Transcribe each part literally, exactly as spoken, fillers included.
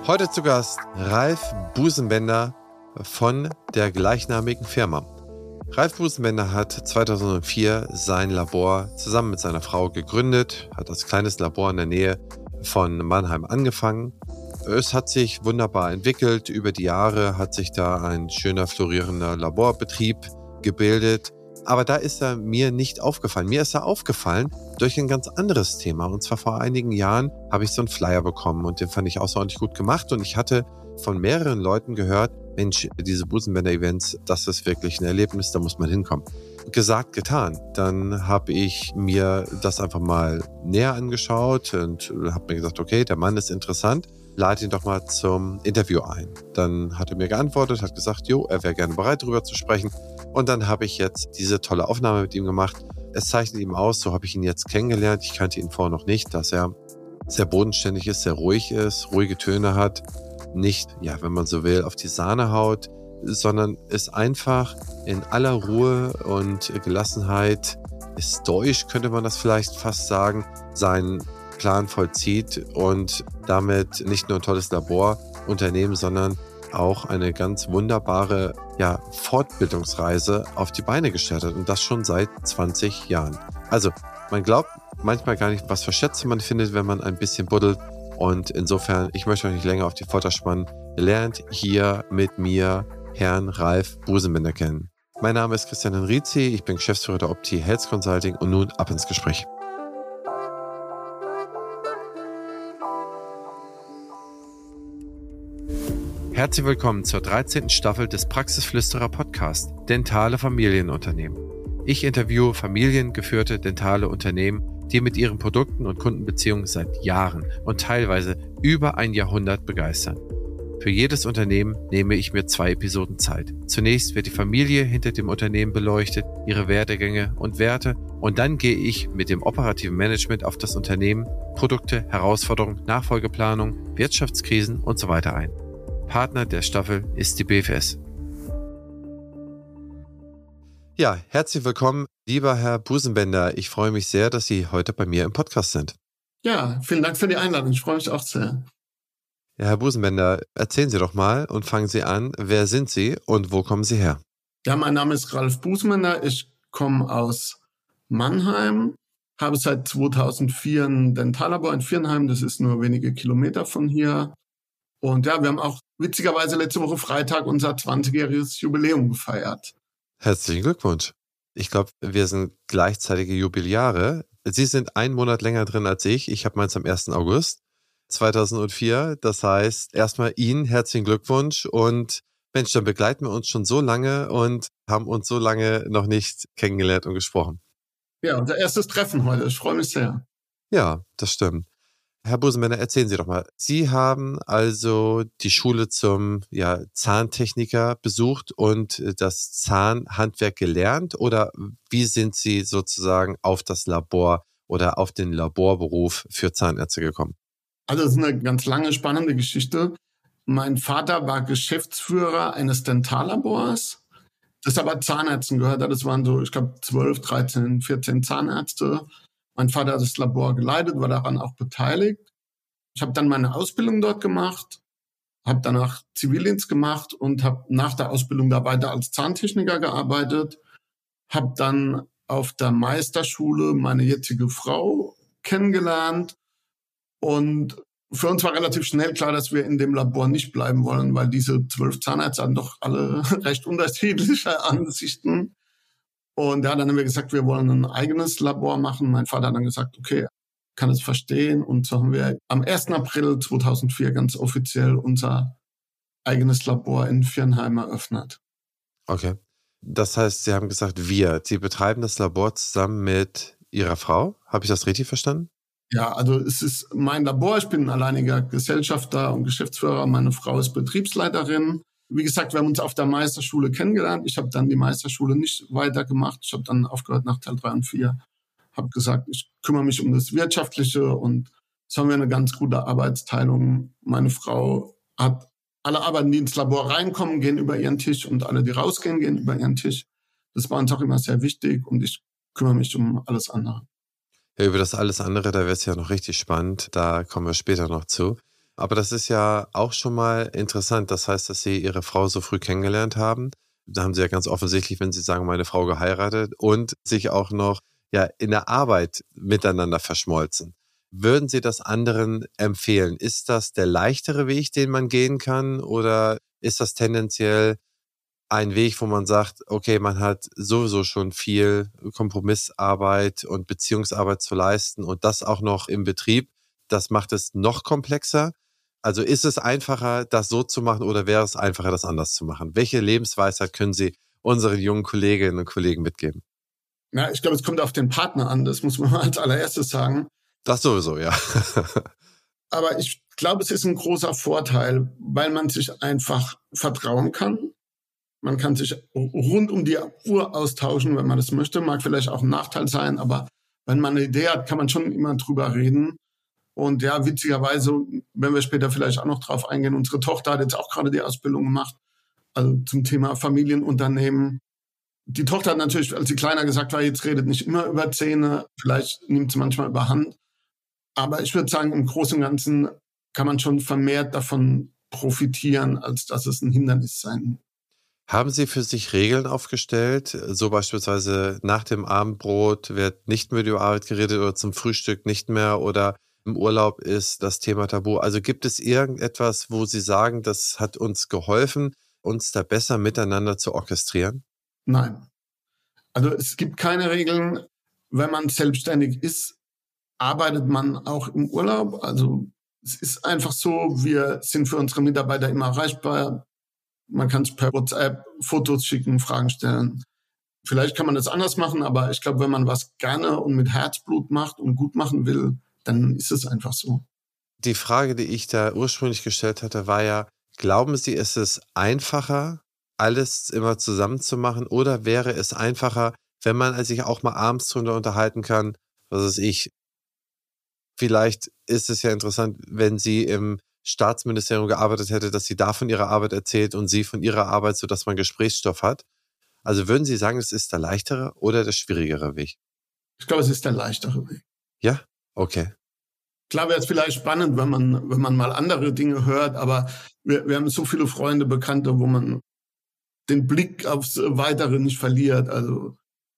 Heute zu Gast Ralf Busenbender von der gleichnamigen Firma. Ralf Busenbender hat zweitausendvier sein Labor zusammen mit seiner Frau gegründet, hat als kleines Labor in der Nähe von Mannheim angefangen. Es hat sich wunderbar entwickelt. Über die Jahre hat sich da ein schöner, florierender Laborbetrieb gebildet. Aber da ist er mir nicht aufgefallen. Mir ist er aufgefallen durch ein ganz anderes Thema. Und zwar vor einigen Jahren habe ich so einen Flyer bekommen und den fand ich außerordentlich gut gemacht. Und ich hatte von mehreren Leuten gehört, Mensch, diese Busenbender-Events, das ist wirklich ein Erlebnis, da muss man hinkommen. Gesagt, getan. Dann habe ich mir das einfach mal näher angeschaut und habe mir gesagt, okay, der Mann ist interessant. Lade ihn doch mal zum Interview ein. Dann hat er mir geantwortet, hat gesagt, jo, er wäre gerne bereit, darüber zu sprechen. Und dann habe ich jetzt diese tolle Aufnahme mit ihm gemacht. Es zeichnet ihm aus, so habe ich ihn jetzt kennengelernt. Ich kannte ihn vorher noch nicht, dass er sehr bodenständig ist, sehr ruhig ist, ruhige Töne hat. Nicht, ja, wenn man so will, auf die Sahne haut, sondern ist einfach in aller Ruhe und Gelassenheit, stoisch könnte man das vielleicht fast sagen, seinen Plan vollzieht und damit nicht nur ein tolles Laborunternehmen, sondern auch eine ganz wunderbare ja, Fortbildungsreise auf die Beine gestellt hat und das schon seit zwanzig Jahren. Also man glaubt manchmal gar nicht, was für Schätze man findet, wenn man ein bisschen buddelt, und insofern, ich möchte euch nicht länger auf die Folter spannen, lernt hier mit mir Herrn Ralf Busenbender kennen. Mein Name ist Christian Henrizi, ich bin Geschäftsführer der Opti Health Consulting und nun ab ins Gespräch. Herzlich willkommen zur dreizehnten Staffel des Praxisflüsterer Podcast Dentale Familienunternehmen. Ich interviewe familiengeführte dentale Unternehmen, die mit ihren Produkten und Kundenbeziehungen seit Jahren und teilweise über ein Jahrhundert begeistern. Für jedes Unternehmen nehme ich mir zwei Episoden Zeit. Zunächst wird die Familie hinter dem Unternehmen beleuchtet, ihre Werdegänge und Werte, und dann gehe ich mit dem operativen Management auf das Unternehmen, Produkte, Herausforderungen, Nachfolgeplanung, Wirtschaftskrisen und so weiter ein. Partner der Staffel ist die B F S. Ja, herzlich willkommen, lieber Herr Busenbender. Ich freue mich sehr, dass Sie heute bei mir im Podcast sind. Ja, vielen Dank für die Einladung. Ich freue mich auch sehr. Ja, Herr Busenbender, erzählen Sie doch mal und fangen Sie an. Wer sind Sie und wo kommen Sie her? Ja, mein Name ist Ralf Busenbender. Ich komme aus Mannheim, habe seit zweitausendvier ein Dentallabor in Viernheim. Das ist nur wenige Kilometer von hier. Und ja, wir haben auch witzigerweise letzte Woche Freitag unser zwanzigjähriges Jubiläum gefeiert. Herzlichen Glückwunsch. Ich glaube, wir sind gleichzeitige Jubiläare. Sie sind einen Monat länger drin als ich. Ich habe meins am ersten August zweitausendvier. Das heißt, erstmal Ihnen herzlichen Glückwunsch. Und Mensch, dann begleiten wir uns schon so lange und haben uns so lange noch nicht kennengelernt und gesprochen. Ja, unser erstes Treffen heute. Ich freue mich sehr. Ja, das stimmt. Herr Busenbender, erzählen Sie doch mal. Sie haben also die Schule zum ja, Zahntechniker besucht und das Zahnhandwerk gelernt, oder wie sind Sie sozusagen auf das Labor oder auf den Laborberuf für Zahnärzte gekommen? Also das ist eine ganz lange, spannende Geschichte. Mein Vater war Geschäftsführer eines Dentallabors, das aber Zahnärzten gehört hat. Das waren so, ich glaube, zwölf, dreizehn, vierzehn Zahnärzte. Mein Vater hat das Labor geleitet, war daran auch beteiligt. Ich habe dann meine Ausbildung dort gemacht, habe danach Zivildienst gemacht und habe nach der Ausbildung da weiter als Zahntechniker gearbeitet. Habe dann auf der Meisterschule meine jetzige Frau kennengelernt. Und für uns war relativ schnell klar, dass wir in dem Labor nicht bleiben wollen, weil diese zwölf Zahnärzte hatten doch alle recht unterschiedliche Ansichten. Und ja, dann haben wir gesagt, wir wollen ein eigenes Labor machen. Mein Vater hat dann gesagt, okay, kann es verstehen. Und so haben wir am ersten April zweitausendvier ganz offiziell unser eigenes Labor in Viernheim eröffnet. Okay. Das heißt, Sie haben gesagt, wir. Sie betreiben das Labor zusammen mit Ihrer Frau. Habe ich das richtig verstanden? Ja, also es ist mein Labor. Ich bin ein alleiniger Gesellschafter und Geschäftsführer. Meine Frau ist Betriebsleiterin. Wie gesagt, wir haben uns auf der Meisterschule kennengelernt. Ich habe dann die Meisterschule nicht weitergemacht. Ich habe dann aufgehört nach Teil drei und vier. Habe gesagt, ich kümmere mich um das Wirtschaftliche, und so haben wir eine ganz gute Arbeitsteilung. Meine Frau hat alle Arbeiten, die ins Labor reinkommen, gehen über ihren Tisch, und alle, die rausgehen, gehen über ihren Tisch. Das war uns auch immer sehr wichtig, und ich kümmere mich um alles andere. Ja, über das alles andere, da wird es ja noch richtig spannend. Da kommen wir später noch zu. Aber das ist ja auch schon mal interessant. Das heißt, dass Sie Ihre Frau so früh kennengelernt haben. Da haben Sie ja ganz offensichtlich, wenn Sie sagen, meine Frau geheiratet und sich auch noch ja in der Arbeit miteinander verschmolzen. Würden Sie das anderen empfehlen? Ist das der leichtere Weg, den man gehen kann? Oder ist das tendenziell ein Weg, wo man sagt, okay, man hat sowieso schon viel Kompromissarbeit und Beziehungsarbeit zu leisten und das auch noch im Betrieb? Das macht es noch komplexer. Also ist es einfacher, das so zu machen oder wäre es einfacher, das anders zu machen? Welche Lebensweisheit können Sie unseren jungen Kolleginnen und Kollegen mitgeben? Ja, ich glaube, es kommt auf den Partner an, das muss man mal als allererstes sagen. Das sowieso, ja. Aber ich glaube, es ist ein großer Vorteil, weil man sich einfach vertrauen kann. Man kann sich rund um die Uhr austauschen, wenn man das möchte. Mag vielleicht auch ein Nachteil sein, aber wenn man eine Idee hat, kann man schon immer drüber reden. Und ja, witzigerweise, wenn wir später vielleicht auch noch drauf eingehen, unsere Tochter hat jetzt auch gerade die Ausbildung gemacht, also zum Thema Familienunternehmen. Die Tochter hat natürlich, als sie kleiner gesagt war, jetzt redet nicht immer über Zähne, vielleicht nimmt sie manchmal überhand. Aber ich würde sagen, im Großen und Ganzen kann man schon vermehrt davon profitieren, als dass es ein Hindernis sein. Haben Sie für sich Regeln aufgestellt? So beispielsweise nach dem Abendbrot wird nicht mehr über Arbeit geredet oder zum Frühstück nicht mehr oder im Urlaub ist das Thema tabu. Also gibt es irgendetwas, wo Sie sagen, das hat uns geholfen, uns da besser miteinander zu orchestrieren? Nein. Also es gibt keine Regeln. Wenn man selbstständig ist, arbeitet man auch im Urlaub. Also es ist einfach so, wir sind für unsere Mitarbeiter immer erreichbar. Man kann es per WhatsApp Fotos schicken, Fragen stellen. Vielleicht kann man das anders machen, aber ich glaube, wenn man was gerne und mit Herzblut macht und gut machen will, dann ist es einfach so. Die Frage, die ich da ursprünglich gestellt hatte, war ja, glauben Sie, ist es einfacher, alles immer zusammen zu machen oder wäre es einfacher, wenn man sich auch mal abends drunter unterhalten kann, was weiß ich, vielleicht ist es ja interessant, wenn sie im Staatsministerium gearbeitet hätte, dass sie da von ihrer Arbeit erzählt und sie von ihrer Arbeit, sodass man Gesprächsstoff hat. Also würden Sie sagen, es ist der leichtere oder der schwierigere Weg? Ich glaube, es ist der leichtere Weg. Ja? Okay. Klar wäre es vielleicht spannend, wenn man, wenn man mal andere Dinge hört, aber wir, wir haben so viele Freunde, Bekannte, wo man den Blick aufs Weitere nicht verliert. Also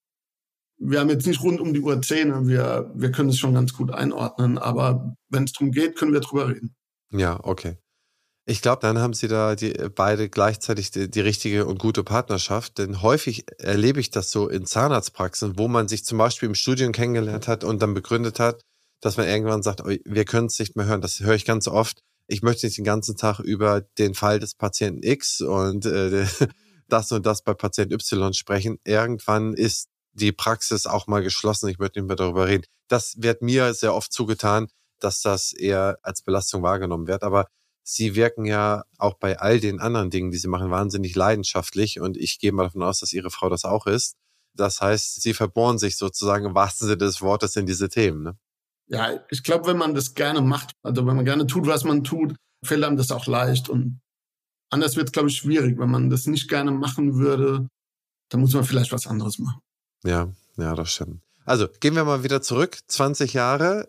wir haben jetzt nicht rund um die Uhr Zähne, wir, wir können es schon ganz gut einordnen, aber wenn es darum geht, können wir drüber reden. Ja, okay. Ich glaube, dann haben Sie da die, beide gleichzeitig die, die richtige und gute Partnerschaft, denn häufig erlebe ich das so in Zahnarztpraxen, wo man sich zum Beispiel im Studium kennengelernt hat und dann begründet hat, dass man irgendwann sagt, oh, wir können es nicht mehr hören. Das höre ich ganz oft. Ich möchte nicht den ganzen Tag über den Fall des Patienten X und äh, das und das bei Patient Y sprechen. Irgendwann ist die Praxis auch mal geschlossen. Ich möchte nicht mehr darüber reden. Das wird mir sehr oft zugetan, dass das eher als Belastung wahrgenommen wird. Aber Sie wirken ja auch bei all den anderen Dingen, die Sie machen, wahnsinnig leidenschaftlich. Und ich gehe mal davon aus, dass Ihre Frau das auch ist. Das heißt, Sie verbohren sich sozusagen im wahrsten Sinne des Wortes in diese Themen, ne? Ja, ich glaube, wenn man das gerne macht, also wenn man gerne tut, was man tut, fällt einem das auch leicht. Und anders wird es, glaube ich, schwierig. Wenn man das nicht gerne machen würde, dann muss man vielleicht was anderes machen. Ja, ja, das stimmt. Also gehen wir mal wieder zurück. zwanzig Jahre,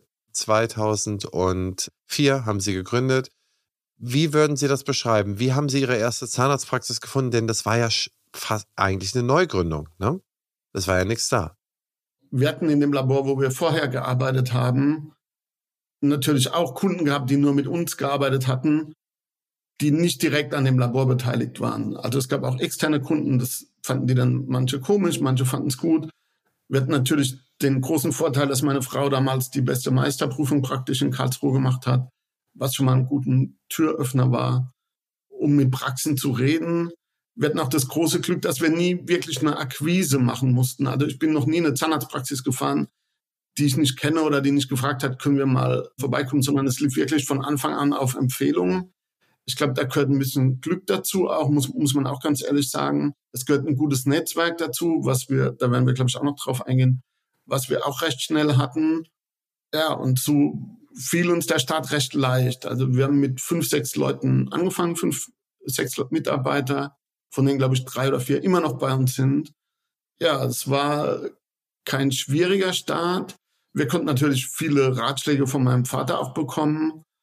zweitausendvier haben Sie gegründet. Wie würden Sie das beschreiben? Wie haben Sie Ihre erste Zahnarztpraxis gefunden? Denn das war ja fast eigentlich eine Neugründung, ne? Es war ja nichts da. Wir hatten in dem Labor, wo wir vorher gearbeitet haben, natürlich auch Kunden gehabt, die nur mit uns gearbeitet hatten, die nicht direkt an dem Labor beteiligt waren. Also es gab auch externe Kunden, das fanden die dann manche komisch, manche fanden es gut. Wir hatten natürlich den großen Vorteil, dass meine Frau damals die beste Meisterprüfung praktisch in Karlsruhe gemacht hat, was schon mal ein guter Türöffner war, um mit Praxen zu reden. Wir hatten auch das große Glück, dass wir nie wirklich eine Akquise machen mussten. Also ich bin noch nie in eine Zahnarztpraxis gefahren, die ich nicht kenne oder die nicht gefragt hat, können wir mal vorbeikommen, sondern es lief wirklich von Anfang an auf Empfehlungen. Ich glaube, da gehört ein bisschen Glück dazu, auch muss, muss man auch ganz ehrlich sagen. Es gehört ein gutes Netzwerk dazu, was wir, da werden wir, glaube ich, auch noch drauf eingehen, was wir auch recht schnell hatten. Ja, und so fiel uns der Start recht leicht. Also wir haben mit fünf, sechs Leuten angefangen, fünf, sechs Mitarbeiter, von denen, glaube ich, drei oder vier immer noch bei uns sind. Ja, es war kein schwieriger Start. Wir konnten natürlich viele Ratschläge von meinem Vater auch bekommen.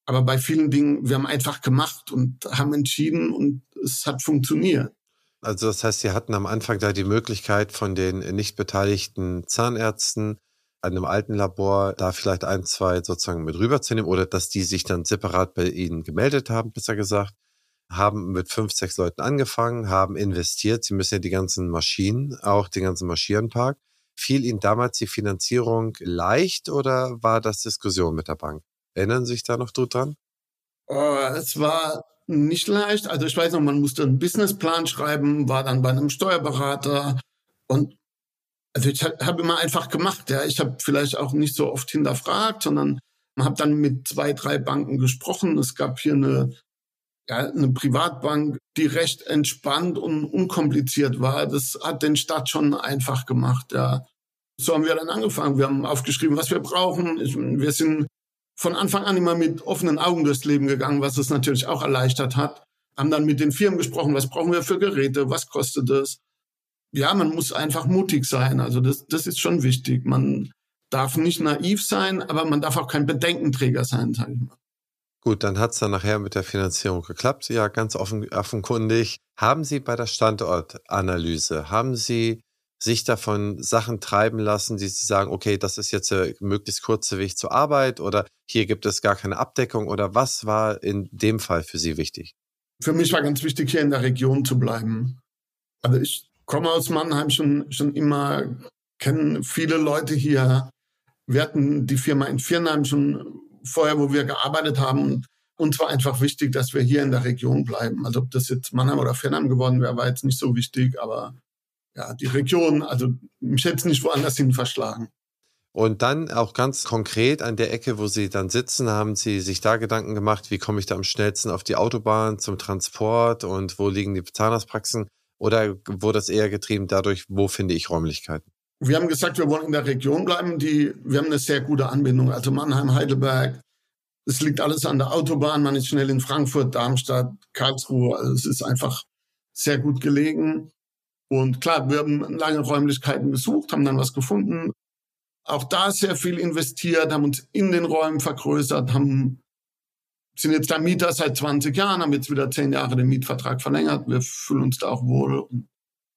Aber bei vielen Dingen, wir haben einfach gemacht und haben entschieden und es hat funktioniert. Also das heißt, Sie hatten am Anfang da die Möglichkeit von den nicht beteiligten Zahnärzten an einem alten Labor da vielleicht ein, zwei sozusagen mit rüberzunehmen oder dass die sich dann separat bei Ihnen gemeldet haben, besser gesagt, haben mit fünf, sechs Leuten angefangen, haben investiert. Sie müssen ja die ganzen Maschinen, auch den ganzen Maschinenpark. Fiel Ihnen damals die Finanzierung leicht oder war das Diskussion mit der Bank? Erinnern Sie sich da noch dran? Oh, es war nicht leicht. Also ich weiß noch, man musste einen Businessplan schreiben, war dann bei einem Steuerberater und also ich habe immer einfach gemacht. Ja, ich habe vielleicht auch nicht so oft hinterfragt, sondern man hat dann mit zwei, drei Banken gesprochen. Es gab hier eine, ja, eine Privatbank, die recht entspannt und unkompliziert war. Das hat den Start schon einfach gemacht. Ja, so haben wir dann angefangen. Wir haben aufgeschrieben, was wir brauchen. Ich, wir sind von Anfang an immer mit offenen Augen durchs Leben gegangen, was es natürlich auch erleichtert hat. Haben dann mit den Firmen gesprochen, was brauchen wir für Geräte, was kostet es. Ja, man muss einfach mutig sein. Also das, das ist schon wichtig. Man darf nicht naiv sein, aber man darf auch kein Bedenkenträger sein, sage ich mal. Gut, dann hat es dann nachher mit der Finanzierung geklappt. Ja, ganz offen, offenkundig. Haben Sie bei der Standortanalyse, haben Sie sich davon Sachen treiben lassen, die Sie sagen, okay, das ist jetzt der möglichst kurze Weg zur Arbeit oder hier gibt es gar keine Abdeckung oder was war in dem Fall für Sie wichtig? Für mich war ganz wichtig, hier in der Region zu bleiben. Also ich komme aus Mannheim schon, schon immer, kennen viele Leute hier. Wir hatten die Firma in Viernheim schon vorher, wo wir gearbeitet haben. Uns war einfach wichtig, dass wir hier in der Region bleiben. Also ob das jetzt Mannheim oder Viernheim geworden wäre, war jetzt nicht so wichtig. Aber ja, die Region, also mich hätte es nicht woanders hin verschlagen. Und dann auch ganz konkret an der Ecke, wo Sie dann sitzen, haben Sie sich da Gedanken gemacht, wie komme ich da am schnellsten auf die Autobahn zum Transport und wo liegen die Zahnarztpraxen? Oder wurde das eher getrieben dadurch, wo finde ich Räumlichkeiten? Wir haben gesagt, wir wollen in der Region bleiben. Die, wir haben eine sehr gute Anbindung. Also Mannheim, Heidelberg, es liegt alles an der Autobahn. Man ist schnell in Frankfurt, Darmstadt, Karlsruhe. Also es ist einfach sehr gut gelegen. Und klar, wir haben lange Räumlichkeiten gesucht, haben dann was gefunden. Auch da sehr viel investiert, haben uns in den Räumen vergrößert, haben sind jetzt da Mieter seit zwanzig Jahren, haben jetzt wieder zehn Jahre den Mietvertrag verlängert. Wir fühlen uns da auch wohl. Und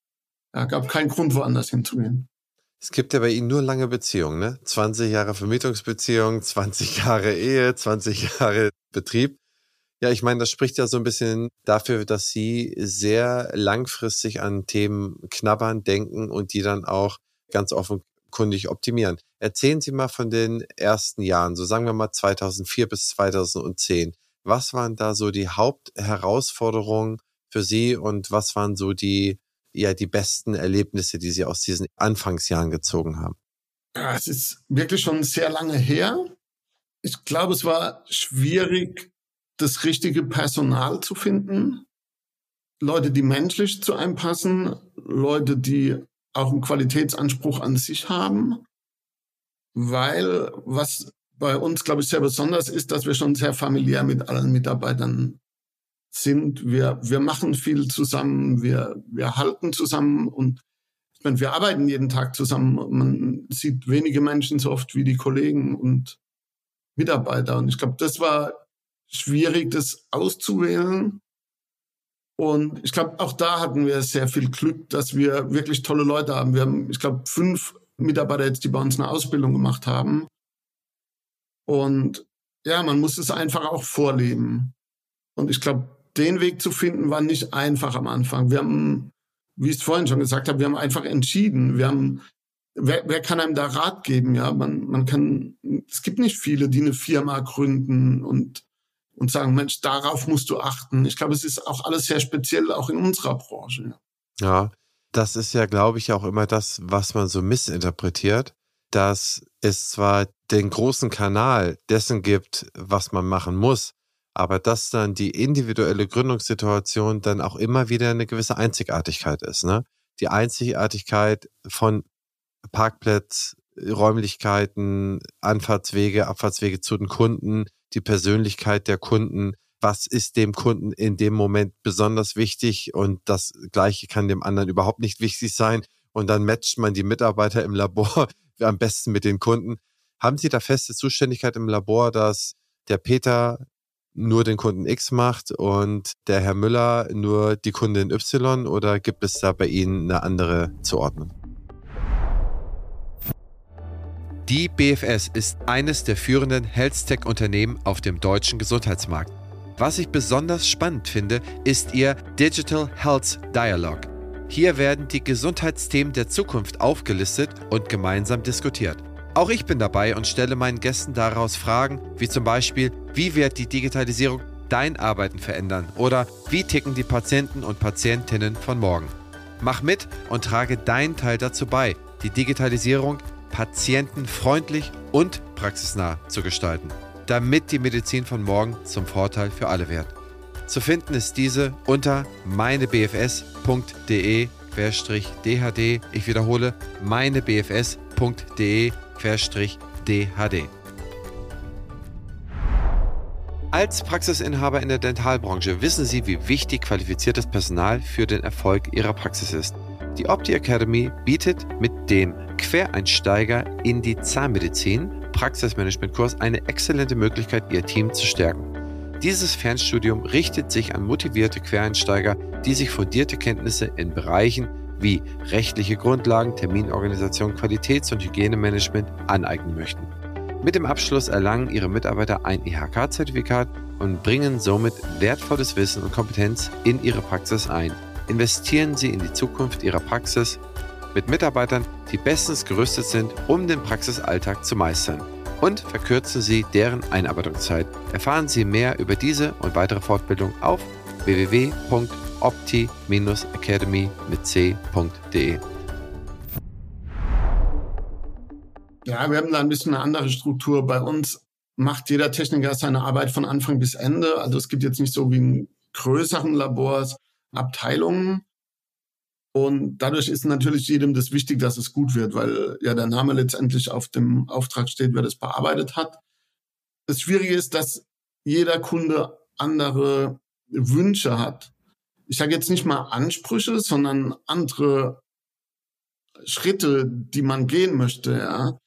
ja, gab keinen Grund, woanders hinzugehen. Es gibt ja bei Ihnen nur lange Beziehungen, ne? zwanzig Jahre Vermietungsbeziehung, zwanzig Jahre Ehe, zwanzig Jahre Betrieb. Ja, ich meine, das spricht ja so ein bisschen dafür, dass Sie sehr langfristig an Themen knabbern, denken und die dann auch ganz offenkundig optimieren. Erzählen Sie mal von den ersten Jahren, so sagen wir mal zweitausendvier bis zweitausendzehn. Was waren da so die Hauptherausforderungen für Sie und was waren so die, ja, die besten Erlebnisse, die Sie aus diesen Anfangsjahren gezogen haben? Ja, es ist wirklich schon sehr lange her. Ich glaube, es war schwierig, das richtige Personal zu finden. Leute, die menschlich zu einem passen, Leute, die auch einen Qualitätsanspruch an sich haben. Weil was bei uns, glaube ich, sehr besonders ist, dass wir schon sehr familiär mit allen Mitarbeitern sind. Wir, wir machen viel zusammen, wir, wir halten zusammen und ich meine, wir arbeiten jeden Tag zusammen. Man sieht wenige Menschen so oft wie die Kollegen und Mitarbeiter. Und ich glaube, das war schwierig, das auszuwählen. Und ich glaube, auch da hatten wir sehr viel Glück, dass wir wirklich tolle Leute haben. Wir haben, ich glaube, fünf Mitarbeiter jetzt, die bei uns eine Ausbildung gemacht haben. Und ja, man muss es einfach auch vorleben. Und ich glaube, den Weg zu finden, war nicht einfach am Anfang. Wir haben, wie ich es vorhin schon gesagt habe, wir haben einfach entschieden. Wir haben, wer, wer kann einem da Rat geben? Ja, man, man kann, es gibt nicht viele, die eine Firma gründen und, und sagen, Mensch, darauf musst du achten. Ich glaube, es ist auch alles sehr speziell, auch in unserer Branche. Ja, das ist ja, glaube ich, auch immer das, was man so missinterpretiert, dass es zwar den großen Kanal dessen gibt, was man machen muss, aber dass dann die individuelle Gründungssituation dann auch immer wieder eine gewisse Einzigartigkeit ist, ne? Die Einzigartigkeit von Parkplatz, Räumlichkeiten, Anfahrtswege, Abfahrtswege zu den Kunden, die Persönlichkeit der Kunden. Was ist dem Kunden in dem Moment besonders wichtig und das Gleiche kann dem anderen überhaupt nicht wichtig sein und dann matcht man die Mitarbeiter im Labor am besten mit den Kunden. Haben Sie da feste Zuständigkeit im Labor, dass der Peter nur den Kunden X macht und der Herr Müller nur die Kundin Y, oder gibt es da bei Ihnen eine andere Zuordnung? Die B F S ist eines der führenden Health-Tech-Unternehmen auf dem deutschen Gesundheitsmarkt. Was ich besonders spannend finde, ist ihr Digital Health Dialogue. Hier werden die Gesundheitsthemen der Zukunft aufgelistet und gemeinsam diskutiert. Auch ich bin dabei und stelle meinen Gästen daraus Fragen, wie zum Beispiel, wie wird die Digitalisierung dein Arbeiten verändern? Oder wie ticken die Patienten und Patientinnen von morgen? Mach mit und trage deinen Teil dazu bei, die Digitalisierung patientenfreundlich und praxisnah zu gestalten, damit die Medizin von morgen zum Vorteil für alle wird. Zu finden ist diese unter meinebfs.de D H D. Ich wiederhole, meinebfs.de D H D. Als Praxisinhaber in der Dentalbranche wissen Sie, wie wichtig qualifiziertes Personal für den Erfolg Ihrer Praxis ist. Die Opti Academy bietet mit dem Quereinsteiger in die Zahnmedizin Praxismanagement-Kurs eine exzellente Möglichkeit, Ihr Team zu stärken. Dieses Fernstudium richtet sich an motivierte Quereinsteiger, die sich fundierte Kenntnisse in Bereichen wie rechtliche Grundlagen, Terminorganisation, Qualitäts- und Hygienemanagement aneignen möchten. Mit dem Abschluss erlangen Ihre Mitarbeiter ein I H K-Zertifikat und bringen somit wertvolles Wissen und Kompetenz in Ihre Praxis ein. Investieren Sie in die Zukunft Ihrer Praxis mit Mitarbeitern, die bestens gerüstet sind, um den Praxisalltag zu meistern. Und verkürzen Sie deren Einarbeitungszeit. Erfahren Sie mehr über diese und weitere Fortbildung auf w w w punkt opti academy mit c punkt d e. Ja, wir haben da ein bisschen eine andere Struktur. Bei uns macht jeder Techniker seine Arbeit von Anfang bis Ende. Also es gibt jetzt nicht so wie in größeren Labors Abteilungen. Und dadurch ist natürlich jedem das wichtig, dass es gut wird, weil ja der Name letztendlich auf dem Auftrag steht, wer das bearbeitet hat. Das Schwierige ist, dass jeder Kunde andere Wünsche hat. Ich sage jetzt nicht mal Ansprüche, sondern andere Schritte, die man gehen möchte. Ja.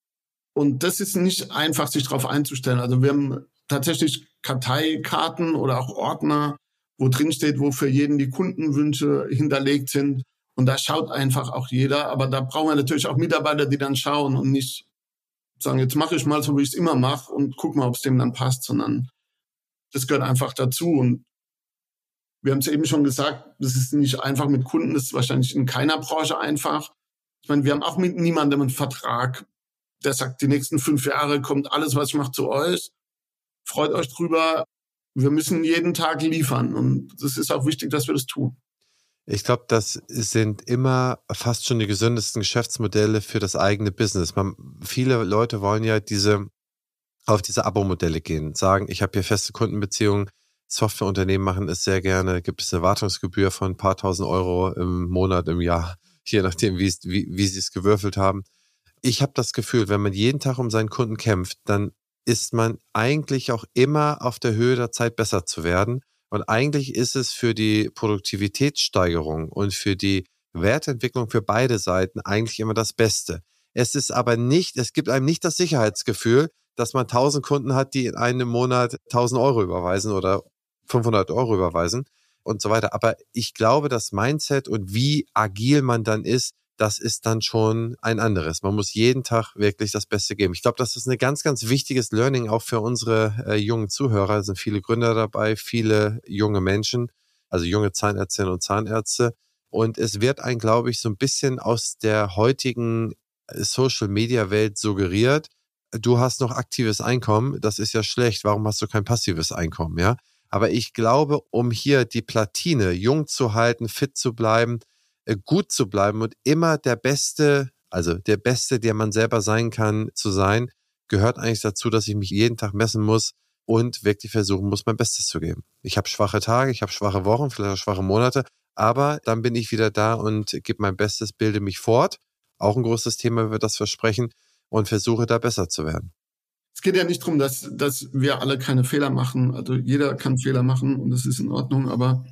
Und das ist nicht einfach, sich darauf einzustellen. Also wir haben tatsächlich Karteikarten oder auch Ordner, wo drin steht, wo für jeden die Kundenwünsche hinterlegt sind. Und da schaut einfach auch jeder. Aber da brauchen wir natürlich auch Mitarbeiter, die dann schauen und nicht sagen, jetzt mache ich mal so, wie ich es immer mache und guck mal, ob es dem dann passt, sondern das gehört einfach dazu. Und wir haben es eben schon gesagt, das ist nicht einfach mit Kunden, das ist wahrscheinlich in keiner Branche einfach. Ich meine, wir haben auch mit niemandem einen Vertrag, der sagt, die nächsten fünf Jahre kommt alles, was ich mache, zu euch. Freut euch drüber. Wir müssen jeden Tag liefern und es ist auch wichtig, dass wir das tun. Ich glaube, das sind immer fast schon die gesündesten Geschäftsmodelle für das eigene Business. Man, viele Leute wollen ja diese auf diese Abo-Modelle gehen, sagen, ich habe hier feste Kundenbeziehungen, Softwareunternehmen machen es sehr gerne, gibt es eine Wartungsgebühr von ein paar tausend Euro im Monat, im Jahr, je nachdem, wie, wie, wie sie es gewürfelt haben. Ich habe das Gefühl, wenn man jeden Tag um seinen Kunden kämpft, dann ist man eigentlich auch immer auf der Höhe der Zeit, besser zu werden. Und eigentlich ist es für die Produktivitätssteigerung und für die Wertentwicklung für beide Seiten eigentlich immer das Beste. Es ist aber nicht, es gibt einem nicht das Sicherheitsgefühl, dass man tausend Kunden hat, die in einem Monat tausend Euro überweisen oder fünfhundert Euro überweisen und so weiter. Aber ich glaube, das Mindset und wie agil man dann ist, das ist dann schon ein anderes. Man muss jeden Tag wirklich das Beste geben. Ich glaube, das ist ein ganz, ganz wichtiges Learning auch für unsere äh, jungen Zuhörer. Es sind viele Gründer dabei, viele junge Menschen, also junge Zahnärztinnen und Zahnärzte. Und es wird ein, glaube ich, so ein bisschen aus der heutigen Social-Media-Welt suggeriert, du hast noch aktives Einkommen, das ist ja schlecht, warum hast du kein passives Einkommen, ja? Aber ich glaube, um hier die Platine jung zu halten, fit zu bleiben, gut zu bleiben und immer der Beste, also der Beste, der man selber sein kann, zu sein, gehört eigentlich dazu, dass ich mich jeden Tag messen muss und wirklich versuchen muss, mein Bestes zu geben. Ich habe schwache Tage, ich habe schwache Wochen, vielleicht auch schwache Monate, aber dann bin ich wieder da und gebe mein Bestes, bilde mich fort. Auch ein großes Thema, wenn wir das versprechen, und versuche da besser zu werden. Es geht ja nicht darum, dass, dass wir alle keine Fehler machen. Also jeder kann Fehler machen und das ist in Ordnung, aber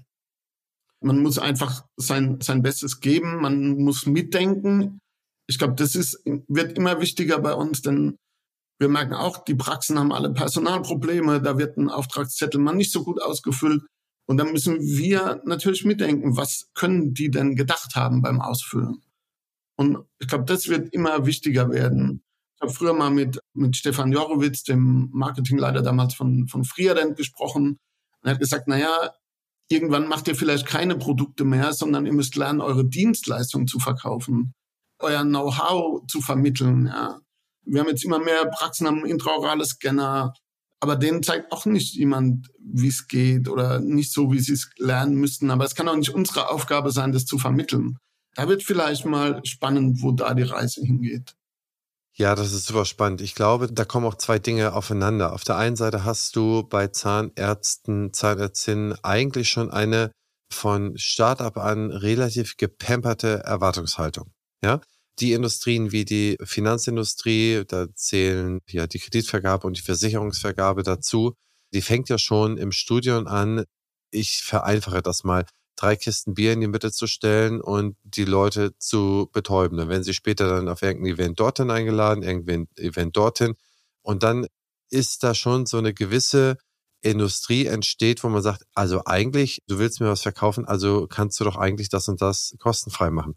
man muss einfach sein, sein Bestes geben, man muss mitdenken. Ich glaube, das ist, wird immer wichtiger bei uns, denn Wir merken auch, die Praxen haben alle Personalprobleme, da wird ein Auftragszettel mal nicht so gut ausgefüllt. Und dann müssen wir natürlich mitdenken, was können die denn gedacht haben beim Ausfüllen? Und ich glaube, das wird immer wichtiger werden. Ich habe früher mal mit, mit Stefan Jorowitz, dem Marketingleiter damals von, von Friadent, gesprochen. Und er hat gesagt, naja, irgendwann macht ihr vielleicht keine Produkte mehr, sondern ihr müsst lernen, eure Dienstleistung zu verkaufen, euer Know-how zu vermitteln. Ja. Wir haben jetzt immer mehr Praxen am intraorale Scanner, aber denen zeigt auch nicht jemand, wie es geht oder nicht so, wie sie es lernen müssten. Aber es kann auch nicht unsere Aufgabe sein, das zu vermitteln. Da wird vielleicht mal spannend, wo da die Reise hingeht. Ja, das ist super spannend. Ich glaube, da kommen auch zwei Dinge aufeinander. Auf der einen Seite hast du bei Zahnärzten, Zahnärztinnen eigentlich schon eine von Start-up an relativ gepamperte Erwartungshaltung. Ja, die Industrien wie die Finanzindustrie, da zählen ja die Kreditvergabe und die Versicherungsvergabe dazu. Die fängt ja schon im Studium an. Ich vereinfache das mal. Drei Kisten Bier in die Mitte zu stellen und die Leute zu betäuben. Dann werden sie später dann auf irgendein Event dorthin eingeladen, irgendein Event dorthin. Und dann ist da schon so eine gewisse Industrie entsteht, wo man sagt, also eigentlich, du willst mir was verkaufen, also kannst du doch eigentlich das und das kostenfrei machen.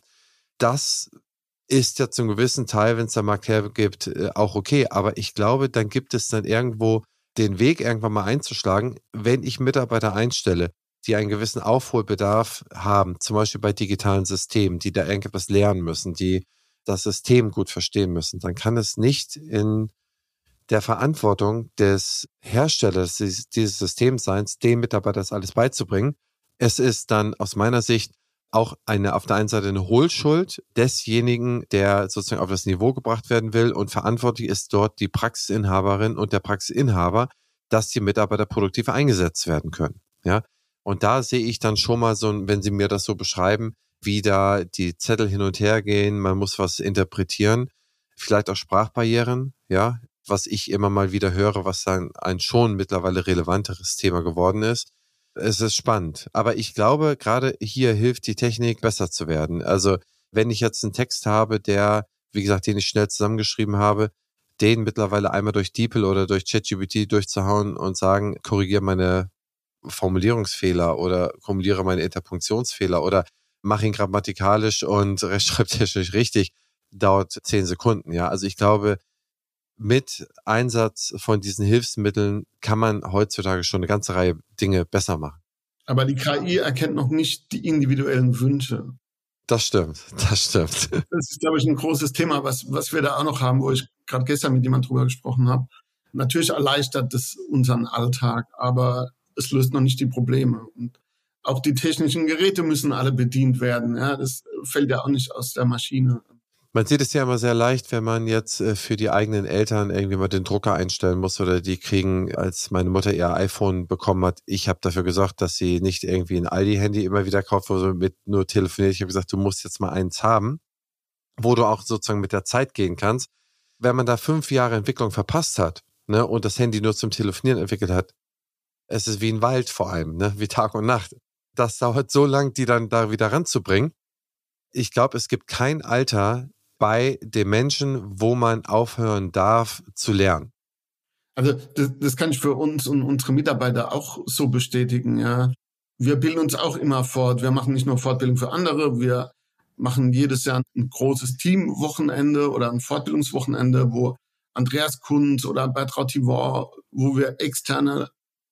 Das ist ja zum gewissen Teil, wenn es da Markt hergibt, auch okay. Aber ich glaube, dann gibt es dann irgendwo den Weg irgendwann mal einzuschlagen, wenn ich Mitarbeiter einstelle, die einen gewissen Aufholbedarf haben, zum Beispiel bei digitalen Systemen, die da irgendetwas lernen müssen, die das System gut verstehen müssen, dann kann es nicht in der Verantwortung des Herstellers dieses Systems sein, dem Mitarbeiter das alles beizubringen. Es ist dann aus meiner Sicht auch eine auf der einen Seite eine Hohlschuld desjenigen, der sozusagen auf das Niveau gebracht werden will, und verantwortlich ist dort die Praxisinhaberin und der Praxisinhaber, dass die Mitarbeiter produktiv eingesetzt werden können. Ja. Und da sehe ich dann schon mal so, wenn Sie mir das so beschreiben, wie da die Zettel hin und her gehen, man muss was interpretieren, vielleicht auch Sprachbarrieren, ja, was ich immer mal wieder höre, was dann ein schon mittlerweile relevanteres Thema geworden ist. Es ist spannend, aber ich glaube, gerade hier hilft die Technik, besser zu werden. Also wenn ich jetzt einen Text habe, der, wie gesagt, den ich schnell zusammengeschrieben habe, den mittlerweile einmal durch DeepL oder durch ChatGPT durchzuhauen und sagen, korrigiere meine Formulierungsfehler oder formuliere meine Interpunktionsfehler oder mache ihn grammatikalisch und rechtschreibtechnisch richtig, dauert zehn Sekunden. Ja, also ich glaube, mit Einsatz von diesen Hilfsmitteln kann man heutzutage schon eine ganze Reihe Dinge besser machen. Aber die K I erkennt noch nicht die individuellen Wünsche. Das stimmt, das stimmt. Das ist, glaube ich, ein großes Thema, was, was wir da auch noch haben, wo ich gerade gestern mit jemandem drüber gesprochen habe. Natürlich erleichtert das unseren Alltag, aber es löst noch nicht die Probleme. Und auch die technischen Geräte müssen alle bedient werden. Ja, das fällt ja auch nicht aus der Maschine. Man sieht es ja immer sehr leicht, wenn man jetzt für die eigenen Eltern irgendwie mal den Drucker einstellen muss oder die kriegen, als meine Mutter ihr iPhone bekommen hat, ich habe dafür gesorgt, dass sie nicht irgendwie ein Aldi-Handy immer wieder kauft, wo sie mit nur telefoniert. Ich habe gesagt, du musst jetzt mal eins haben, wo du auch sozusagen mit der Zeit gehen kannst. Wenn man da fünf Jahre Entwicklung verpasst hat, ne, und das Handy nur zum Telefonieren entwickelt hat, es ist wie ein Wald vor allem, ne, wie Tag und Nacht. Das dauert so lang, die dann da wieder ranzubringen. Ich glaube, es gibt kein Alter bei dem Menschen, wo man aufhören darf zu lernen. Also das, das kann ich für uns und unsere Mitarbeiter auch so bestätigen. Ja, wir bilden uns auch immer fort. Wir machen nicht nur Fortbildung für andere, wir machen jedes Jahr ein großes Teamwochenende oder ein Fortbildungswochenende, wo Andreas Kunz oder Bertrand Thivot, wo wir externe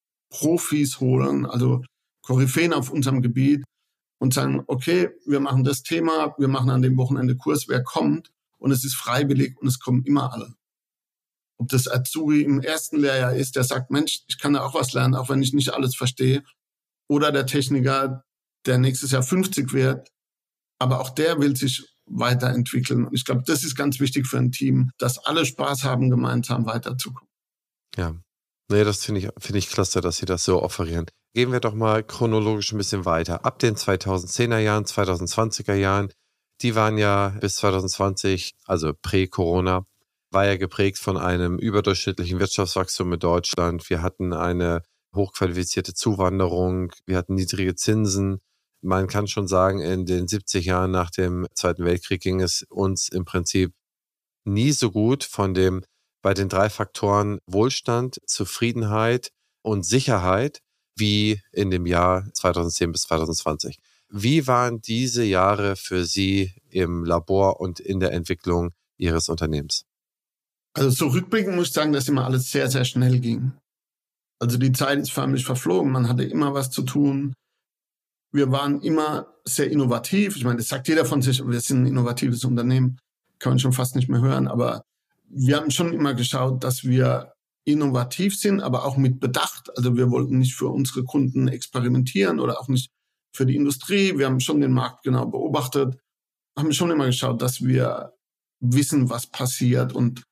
Profis holen, also Koryphäen auf unserem Gebiet, und sagen, okay, wir machen das Thema, wir machen an dem Wochenende Kurs, wer kommt, und es ist freiwillig und es kommen immer alle. Ob das Azubi im ersten Lehrjahr ist, der sagt, Mensch, ich kann da auch was lernen, auch wenn ich nicht alles verstehe, oder der Techniker, der nächstes Jahr fünfzig wird, aber auch der will sich weiterentwickeln. Und ich glaube, das ist ganz wichtig für ein Team, dass alle Spaß haben, gemeinsam weiterzukommen. Ja, nee, das finde ich, finde ich klasse, dass Sie das so offerieren. Gehen wir doch mal chronologisch ein bisschen weiter. Ab den zweitausendzehner Jahren, zweitausendzwanziger Jahren, die waren ja bis zwanzig zwanzig, also prä-Corona, war ja geprägt von einem überdurchschnittlichen Wirtschaftswachstum in Deutschland. Wir hatten eine hochqualifizierte Zuwanderung, wir hatten niedrige Zinsen. Man kann schon sagen, in den siebzig Jahren nach dem Zweiten Weltkrieg ging es uns im Prinzip nie so gut von dem bei den drei Faktoren Wohlstand, Zufriedenheit und Sicherheit wie in dem Jahr zweitausendzehn bis zweitausendzwanzig. Wie waren diese Jahre für Sie im Labor und in der Entwicklung Ihres Unternehmens? Also zurückblickend muss ich sagen, dass immer alles sehr, sehr schnell ging. Also die Zeit ist förmlich verflogen. Man hatte immer was zu tun. Wir waren immer sehr innovativ. Ich meine, das sagt jeder von sich, wir sind ein innovatives Unternehmen. Kann man schon fast nicht mehr hören. Aber wir haben schon immer geschaut, dass wir innovativ sind, aber auch mit Bedacht. Also wir wollten nicht für unsere Kunden experimentieren oder auch nicht für die Industrie. Wir haben schon den Markt genau beobachtet, haben schon immer geschaut, dass wir wissen, was passiert und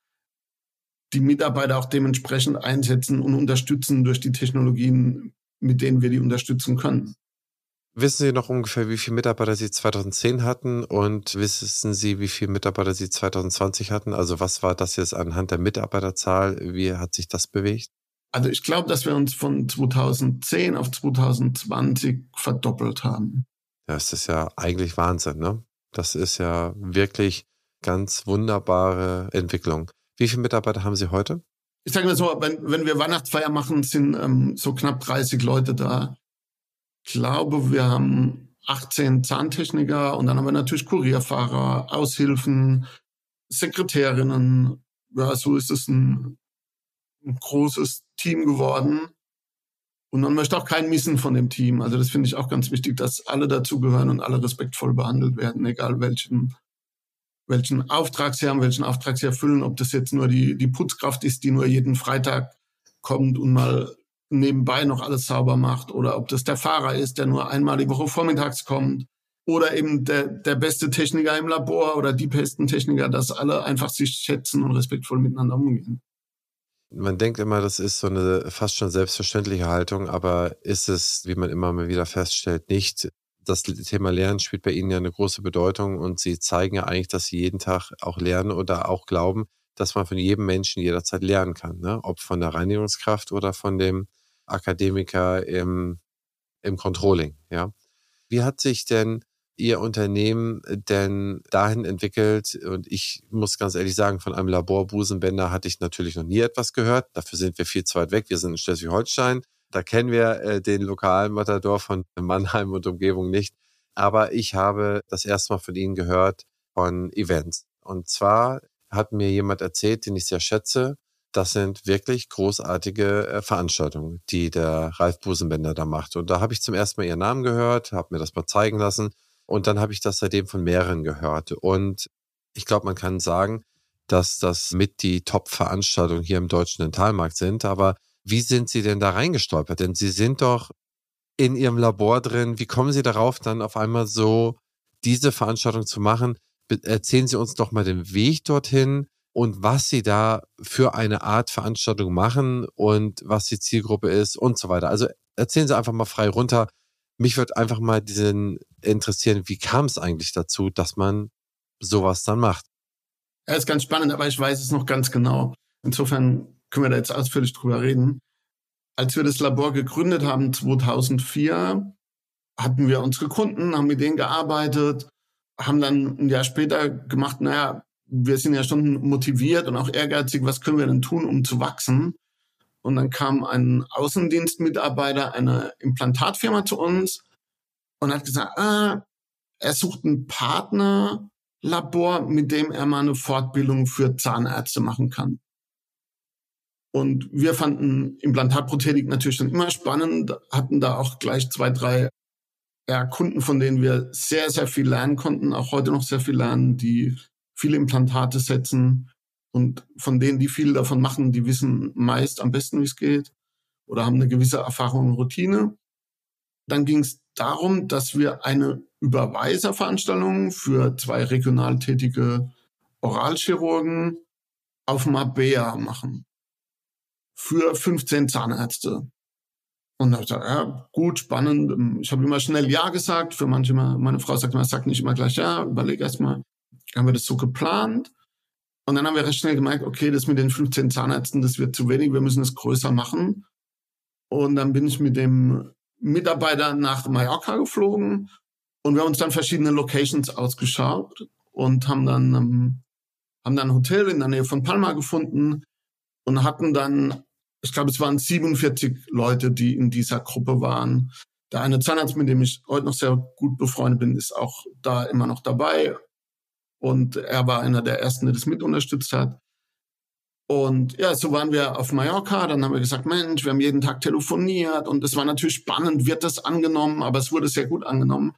die Mitarbeiter auch dementsprechend einsetzen und unterstützen durch die Technologien, mit denen wir die unterstützen können. Wissen Sie noch ungefähr, wie viele Mitarbeiter Sie zweitausendzehn hatten und wissen Sie, wie viele Mitarbeiter Sie zweitausendzwanzig hatten? Also was war das jetzt anhand der Mitarbeiterzahl? Wie hat sich das bewegt? Also ich glaube, dass wir uns von zweitausendzehn auf zweitausendzwanzig verdoppelt haben. Ja, das ist ja eigentlich Wahnsinn, ne? Das ist ja wirklich ganz wunderbare Entwicklung. Wie viele Mitarbeiter haben Sie heute? Ich sage mal so, wenn, wenn wir Weihnachtsfeier machen, sind ähm, so knapp dreißig Leute da. Ich glaube, wir haben achtzehn Zahntechniker und dann haben wir natürlich Kurierfahrer, Aushilfen, Sekretärinnen. Ja, so ist es ein, ein großes Team geworden. Und man möchte auch keinen missen von dem Team. Also das finde ich auch ganz wichtig, dass alle dazugehören und alle respektvoll behandelt werden, egal welchen, welchen Auftrag sie haben, welchen Auftrag sie erfüllen. Ob das jetzt nur die, die Putzkraft ist, die nur jeden Freitag kommt und mal nebenbei noch alles sauber macht, oder ob das der Fahrer ist, der nur einmal die Woche vormittags kommt, oder eben der, der beste Techniker im Labor oder die besten Techniker, dass alle einfach sich schätzen und respektvoll miteinander umgehen. Man denkt immer, das ist so eine fast schon selbstverständliche Haltung, aber ist es, wie man immer mal wieder feststellt, nicht. Das Thema Lernen spielt bei Ihnen ja eine große Bedeutung und Sie zeigen ja eigentlich, dass Sie jeden Tag auch lernen oder auch glauben, dass man von jedem Menschen jederzeit lernen kann, ne? Ob von der Reinigungskraft oder von dem Akademiker im, im Controlling, ja. Wie hat sich denn Ihr Unternehmen denn dahin entwickelt? Und ich muss ganz ehrlich sagen, von einem Labor Busenbänder hatte ich natürlich noch nie etwas gehört. Dafür sind wir viel zu weit weg. Wir sind in Schleswig-Holstein. Da kennen wir äh, den lokalen Matador von Mannheim und Umgebung nicht. Aber ich habe das erste Mal von Ihnen gehört von Events. Und zwar hat mir jemand erzählt, den ich sehr schätze, das sind wirklich großartige äh, Veranstaltungen, die der Ralf Busenbänder da macht. Und da habe ich zum ersten Mal Ihren Namen gehört, habe mir das mal zeigen lassen. Und dann habe ich das seitdem von mehreren gehört. Und ich glaube, man kann sagen, dass das mit die Top-Veranstaltungen hier im deutschen Dentalmarkt sind. Aber wie sind Sie denn da reingestolpert? Denn Sie sind doch in Ihrem Labor drin. Wie kommen Sie darauf, dann auf einmal so diese Veranstaltung zu machen? Erzählen Sie uns doch mal den Weg dorthin und was Sie da für eine Art Veranstaltung machen und was die Zielgruppe ist und so weiter. Also erzählen Sie einfach mal frei runter. Mich würde einfach mal diesen interessieren, wie kam es eigentlich dazu, dass man sowas dann macht? Ja, ist ganz spannend, aber ich weiß es noch ganz genau. Insofern können wir da jetzt ausführlich drüber reden. Als wir das Labor gegründet haben, zweitausendvier, hatten wir unsere Kunden, haben mit denen gearbeitet, haben dann ein Jahr später gemacht, naja, wir sind ja schon motiviert und auch ehrgeizig, was können wir denn tun, um zu wachsen? Und dann kam ein Außendienstmitarbeiter einer Implantatfirma zu uns und hat gesagt, ah, er sucht einen Partnerlabor, mit dem er mal eine Fortbildung für Zahnärzte machen kann. Und wir fanden Implantatprothetik natürlich schon immer spannend, hatten da auch gleich zwei, drei ja, Kunden, von denen wir sehr, sehr viel lernen konnten, auch heute noch sehr viel lernen, die viele Implantate setzen und von denen, die viel davon machen, die wissen meist am besten, wie es geht oder haben eine gewisse Erfahrung und Routine. Dann ging es darum, dass wir eine Überweiserveranstaltung für zwei regional tätige Oralchirurgen auf Marbella machen. Für fünfzehn Zahnärzte. Und da habe ich gesagt, ja, gut, spannend. Ich habe immer schnell Ja gesagt. Für manche, meine Frau sagt immer, sag nicht immer gleich Ja, überleg erst mal. Haben wir das so geplant. Und dann haben wir recht schnell gemerkt, okay, das mit den fünfzehn Zahnärzten, das wird zu wenig, wir müssen es größer machen. Und dann bin ich mit dem Mitarbeiter nach Mallorca geflogen und wir haben uns dann verschiedene Locations ausgeschaut und haben dann, ähm, haben dann ein Hotel in der Nähe von Palma gefunden, und hatten dann, ich glaube, es waren siebenundvierzig Leute, die in dieser Gruppe waren. Der eine Zahnarzt, mit dem ich heute noch sehr gut befreundet bin, ist auch da immer noch dabei. Und er war einer der Ersten, der das mit unterstützt hat. Und ja, so waren wir auf Mallorca. Dann haben wir gesagt, Mensch, wir haben jeden Tag telefoniert. Und es war natürlich spannend, wird das angenommen, aber es wurde sehr gut angenommen.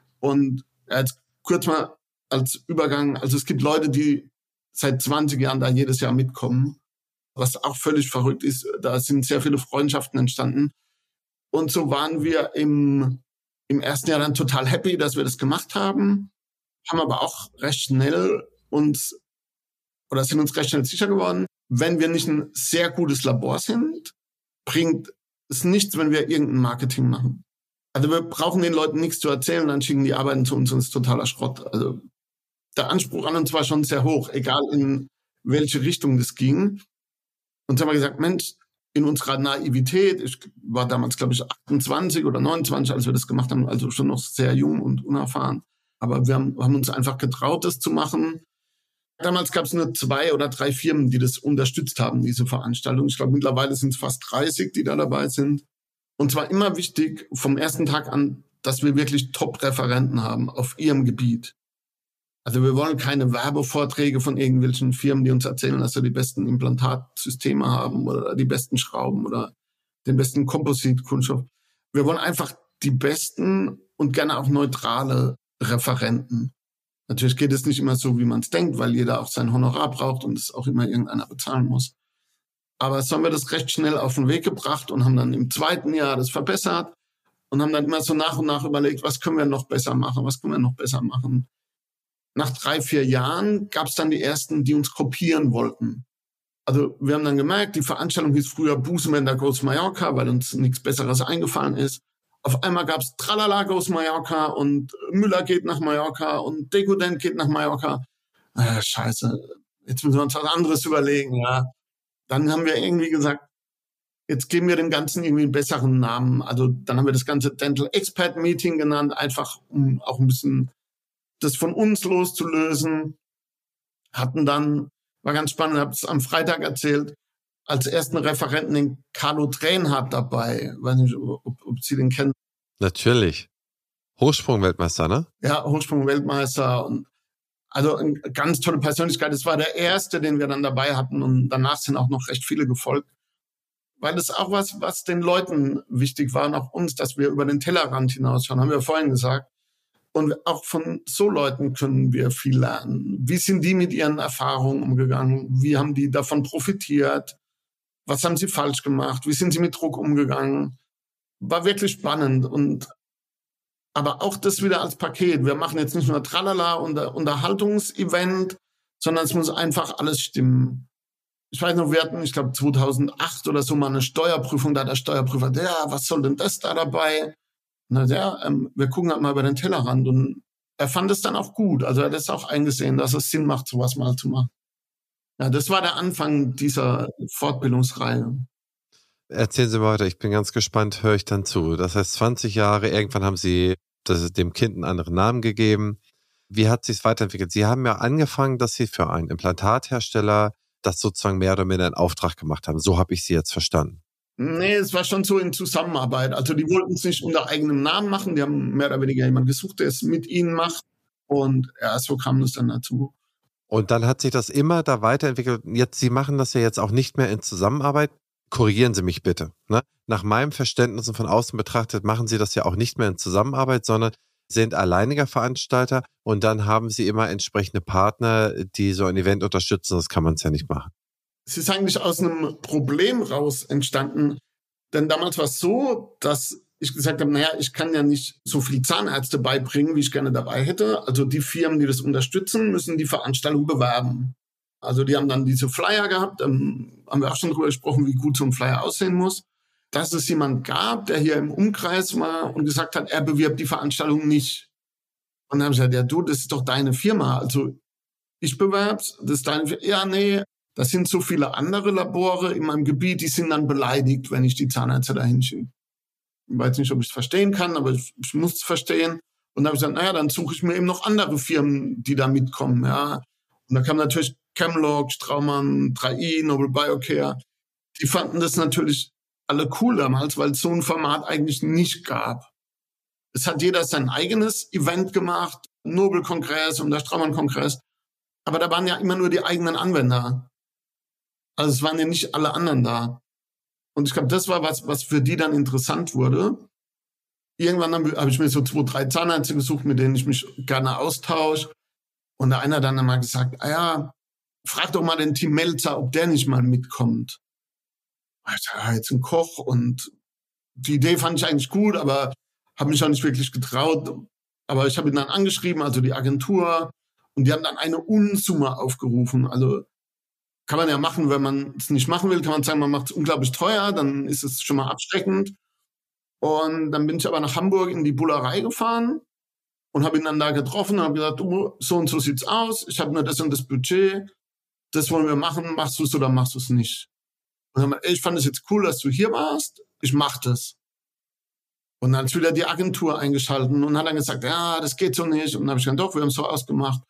Und jetzt kurz mal als Übergang, also es gibt Leute, die seit zwanzig Jahren da jedes Jahr mitkommen, was auch völlig verrückt ist. Da sind sehr viele Freundschaften entstanden. Und so waren wir im, im ersten Jahr dann total happy, dass wir das gemacht haben, haben aber auch recht schnell uns, oder sind uns recht schnell sicher geworden, wenn wir nicht ein sehr gutes Labor sind, bringt es nichts, wenn wir irgendein Marketing machen. Also wir brauchen den Leuten nichts zu erzählen, dann schicken die Arbeiten zu uns und es ist totaler Schrott. Also der Anspruch an uns war schon sehr hoch, egal in welche Richtung das ging. Und dann haben wir gesagt, Mensch, in unserer Naivität, ich war damals, glaube ich, achtundzwanzig oder neunundzwanzig, als wir das gemacht haben, also schon noch sehr jung und unerfahren. Aber wir haben, haben uns einfach getraut, das zu machen. Damals gab es nur zwei oder drei Firmen, die das unterstützt haben, diese Veranstaltung. Ich glaube, mittlerweile sind es fast dreißig, die da dabei sind. Und zwar immer wichtig vom ersten Tag an, dass wir wirklich Top-Referenten haben auf ihrem Gebiet. Also wir wollen keine Werbevorträge von irgendwelchen Firmen, die uns erzählen, dass sie die besten Implantatsysteme haben oder die besten Schrauben oder den besten Kompositkunststoff. Wir wollen einfach die besten und gerne auch neutrale Referenten. Natürlich geht es nicht immer so, wie man es denkt, weil jeder auch sein Honorar braucht und es auch immer irgendeiner bezahlen muss. Aber so haben wir das recht schnell auf den Weg gebracht und haben dann im zweiten Jahr das verbessert und haben dann immer so nach und nach überlegt, was können wir noch besser machen, was können wir noch besser machen. Nach drei, vier Jahren gab es dann die ersten, die uns kopieren wollten. Also wir haben dann gemerkt, die Veranstaltung hieß früher Busenbender Goes Mallorca, weil uns nichts Besseres eingefallen ist. Auf einmal gab es Tralala Goes Mallorca und Müller geht nach Mallorca und Dekudent geht nach Mallorca. Äh, scheiße, jetzt müssen wir uns was anderes überlegen. Ja. Dann haben wir irgendwie gesagt, jetzt geben wir dem Ganzen irgendwie einen besseren Namen. Also dann haben wir das ganze Dental Expert Meeting genannt, einfach um auch ein bisschen das von uns loszulösen. Hatten dann, war ganz spannend, habe es am Freitag erzählt, als ersten Referenten den Carlo Trainhardt dabei. Ich weiß nicht, ob, ob Sie den kennen. Natürlich. Hochsprung-Weltmeister, ne? Ja, Hochsprung-Weltmeister. Und also eine ganz tolle Persönlichkeit. Das war der erste, den wir dann dabei hatten. Und danach sind auch noch recht viele gefolgt. Weil das auch was, was den Leuten wichtig war und auch uns, dass wir über den Tellerrand hinausschauen, haben wir vorhin gesagt. Und auch von so Leuten können wir viel lernen. Wie sind die mit ihren Erfahrungen umgegangen? Wie haben die davon profitiert? Was haben sie falsch gemacht? Wie sind sie mit Druck umgegangen? War wirklich spannend. Und aber auch das wieder als Paket. Wir machen jetzt nicht nur Tralala und Unterhaltungsevent, sondern es muss einfach alles stimmen. Ich weiß noch, wir hatten, ich glaube zweitausendacht oder so mal eine Steuerprüfung. Da hat der Steuerprüfer, ja, was soll denn das da dabei? Na ja, ähm, wir gucken halt mal über den Tellerrand. Und er fand es dann auch gut. Also er hat es auch eingesehen, dass es Sinn macht, sowas mal zu machen. Ja, das war der Anfang dieser Fortbildungsreihe. Erzählen Sie mal weiter, ich bin ganz gespannt, höre ich dann zu. Das heißt, zwanzig Jahre, irgendwann haben Sie das, dem Kind einen anderen Namen gegeben. Wie hat sich es weiterentwickelt? Sie haben ja angefangen, dass Sie für einen Implantathersteller das sozusagen mehr oder minder in Auftrag gemacht haben. So habe ich Sie jetzt verstanden. Nee, es war schon so in Zusammenarbeit. Also die wollten es nicht unter eigenem Namen machen. Die haben mehr oder weniger jemanden gesucht, der es mit ihnen macht. Und ja, so kam es dann dazu. Und dann hat sich das immer da weiterentwickelt. Jetzt, Sie machen das ja jetzt auch nicht mehr in Zusammenarbeit. Korrigieren Sie mich bitte. Ne? Nach meinem Verständnis und von außen betrachtet machen Sie das ja auch nicht mehr in Zusammenarbeit, sondern sind alleiniger Veranstalter und dann haben Sie immer entsprechende Partner, die so ein Event unterstützen. Das kann man es ja nicht machen. Es ist eigentlich aus einem Problem raus entstanden. Denn damals war es so, dass ich gesagt habe, naja, ich kann ja nicht so viele Zahnärzte beibringen, wie ich gerne dabei hätte. Also die Firmen, die das unterstützen, müssen die Veranstaltung bewerben. Also die haben dann diese Flyer gehabt, ähm, haben wir auch schon drüber gesprochen, wie gut so ein Flyer aussehen muss. Dass es jemand gab, der hier im Umkreis war und gesagt hat, er bewirbt die Veranstaltung nicht. Und dann haben sie gesagt, ja du, das ist doch deine Firma. Also ich bewerb's, das ist deine Firma. Ja, nee, das sind so viele andere Labore in meinem Gebiet, die sind dann beleidigt, wenn ich die Zahnärzte dahin schicke. Ich weiß nicht, ob ich es verstehen kann, aber ich, ich muss es verstehen. Und dann habe ich gesagt, naja, dann suche ich mir eben noch andere Firmen, die da mitkommen. Ja. Und da kam natürlich Chemlog, Straumann, drei i, Nobel Biocare, die fanden das natürlich alle cool damals, weil es so ein Format eigentlich nicht gab. Es hat jeder sein eigenes Event gemacht, Nobel-Kongress und der Straumann-Kongress, aber da waren ja immer nur die eigenen Anwender. Also es waren ja nicht alle anderen da. Und ich glaube, das war was, was für die dann interessant wurde. Irgendwann habe hab ich mir so zwei, drei Zahnärzte gesucht, mit denen ich mich gerne austausche. Und der eine hat dann mal gesagt, ah ja, frag doch mal den Tim Melzer, ob der nicht mal mitkommt. Ich dachte, ja, jetzt ein Koch und die Idee fand ich eigentlich gut, aber habe mich auch nicht wirklich getraut. Aber ich habe ihn dann angeschrieben, also die Agentur, und die haben dann eine Unsumme aufgerufen. Also kann man ja machen, wenn man es nicht machen will, kann man sagen, man macht es unglaublich teuer, dann ist es schon mal abschreckend. Und dann bin ich aber nach Hamburg in die Bullerei gefahren und habe ihn dann da getroffen und habe gesagt, du, so und so sieht's aus, ich habe nur das und das Budget, das wollen wir machen, machst du es oder machst du es nicht? Und dann, ey, ich fand es jetzt cool, dass du hier warst, ich mach das. Und dann ist wieder die Agentur eingeschaltet und hat dann gesagt, ja, das geht so nicht. Und dann habe ich gesagt, doch, wir haben es so ausgemacht.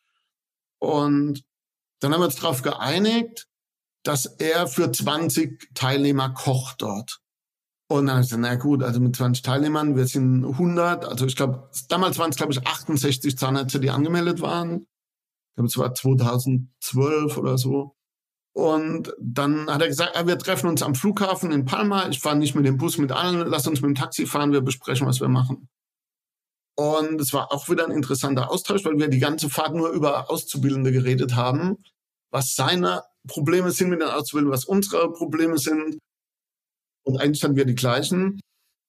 Und dann haben wir uns darauf geeinigt, dass er für zwanzig Teilnehmer kocht dort. Und dann habe ich gesagt, na gut, also mit zwanzig Teilnehmern, wir sind hundert, also ich glaube, damals waren es, glaube ich, achtundsechzig Zahnärzte, die angemeldet waren. Ich glaube, es war zweitausendzwölf oder so. Und dann hat er gesagt, ja, wir treffen uns am Flughafen in Palma, ich fahre nicht mit dem Bus mit allen, lass uns mit dem Taxi fahren, wir besprechen, was wir machen. Und es war auch wieder ein interessanter Austausch, weil wir die ganze Fahrt nur über Auszubildende geredet haben, was seine Probleme sind mit den Auszubildenden, was unsere Probleme sind. Und eigentlich hatten wir die gleichen.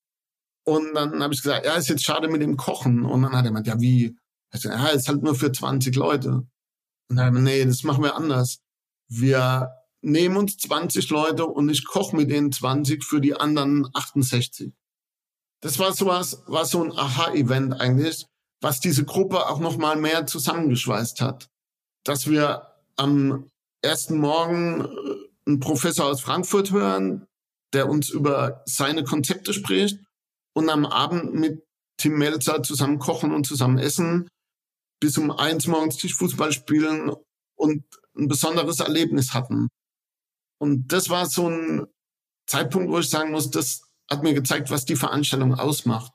Und dann habe ich gesagt, ja, ist jetzt schade mit dem Kochen. Und dann hat er gemeint, ja, wie? Ich gesagt, ja, ist halt nur für zwanzig Leute. Und dann hat er gemeint, nee, das machen wir anders. Wir nehmen uns zwanzig Leute und ich koche mit denen zwanzig für die anderen achtundsechzig. Das war sowas, war so ein Aha-Event eigentlich, was diese Gruppe auch noch mal mehr zusammengeschweißt hat. Dass wir am ersten Morgen einen Professor aus Frankfurt hören, der uns über seine Konzepte spricht, und am Abend mit Tim Melzer zusammen kochen und zusammen essen, bis um eins morgens Tischfußball spielen und ein besonderes Erlebnis hatten. Und das war so ein Zeitpunkt, wo ich sagen muss, das hat mir gezeigt, was die Veranstaltung ausmacht.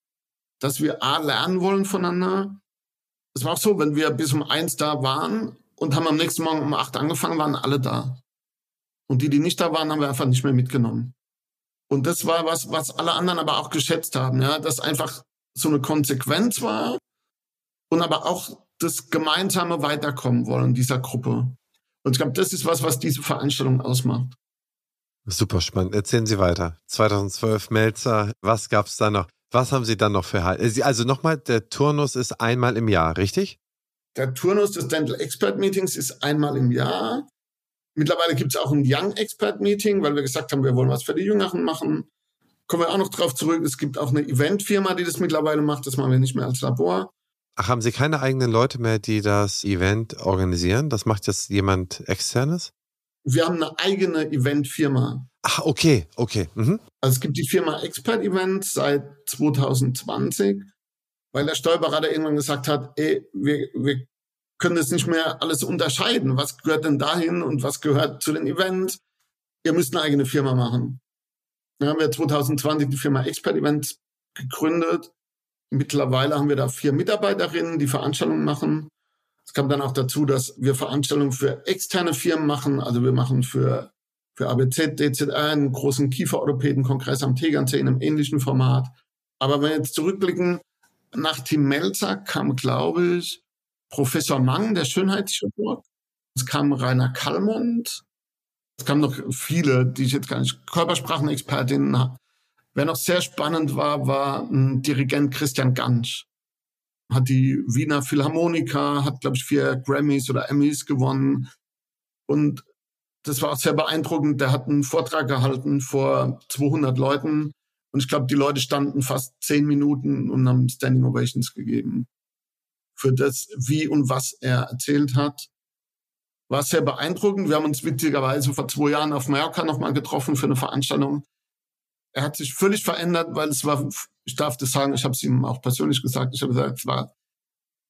Dass wir A, lernen wollen voneinander. Es war auch so, wenn wir bis um eins da waren und haben am nächsten Morgen um acht angefangen, waren alle da. Und die, die nicht da waren, haben wir einfach nicht mehr mitgenommen. Und das war was, was alle anderen aber auch geschätzt haben, ja, dass einfach so eine Konsequenz war und aber auch das gemeinsame Weiterkommen wollen dieser Gruppe. Und ich glaube, das ist was, was diese Veranstaltung ausmacht. Super spannend. Erzählen Sie weiter. zweitausendzwölf Melzer, was gab's da noch? Was haben Sie dann noch für Halt? Also nochmal, der Turnus ist einmal im Jahr, richtig? Der Turnus des Dental Expert Meetings ist einmal im Jahr. Mittlerweile gibt es auch ein Young Expert Meeting, weil wir gesagt haben, wir wollen was für die Jüngeren machen. Kommen wir auch noch drauf zurück. Es gibt auch eine Eventfirma, die das mittlerweile macht. Das machen wir nicht mehr als Labor. Ach, haben Sie keine eigenen Leute mehr, die das Event organisieren? Das macht jetzt jemand Externes? Wir haben eine eigene Eventfirma. Ach, okay, okay. Mhm. Also es gibt die Firma Expert Events seit zwanzig zwanzig, weil der Steuerberater irgendwann gesagt hat, ey, wir, wir können das nicht mehr alles unterscheiden. Was gehört denn dahin und was gehört zu den Events? Ihr müsst eine eigene Firma machen. Dann haben wir zwanzig zwanzig die Firma Expert Events gegründet. Mittlerweile haben wir da vier Mitarbeiterinnen, die Veranstaltungen machen. Es kam dann auch dazu, dass wir Veranstaltungen für externe Firmen machen. Also wir machen für, für A B Z, D Z R einen großen Kieferorthopäden-Kongress am Tegernsee in einem ähnlichen Format. Aber wenn wir jetzt zurückblicken, nach Tim Melzer kam, glaube ich, Professor Mang, der Schönheitschirurg. Es kam Rainer Kallmund. Es kamen noch viele, die ich jetzt gar nicht, Körpersprachenexpertinnen habe. Wer noch sehr spannend war, war ein Dirigent Christian Gansch. Hat die Wiener Philharmoniker, hat, glaube ich, vier Grammys oder Emmys gewonnen. Und das war auch sehr beeindruckend. Der hat einen Vortrag gehalten vor zweihundert Leuten. Und ich glaube, die Leute standen fast zehn Minuten und haben Standing Ovations gegeben. Für das, wie und was er erzählt hat. War sehr beeindruckend. Wir haben uns witzigerweise vor zwei Jahren auf Mallorca nochmal getroffen für eine Veranstaltung. Er hat sich völlig verändert, weil es war, ich darf das sagen, ich habe es ihm auch persönlich gesagt, ich habe gesagt, es war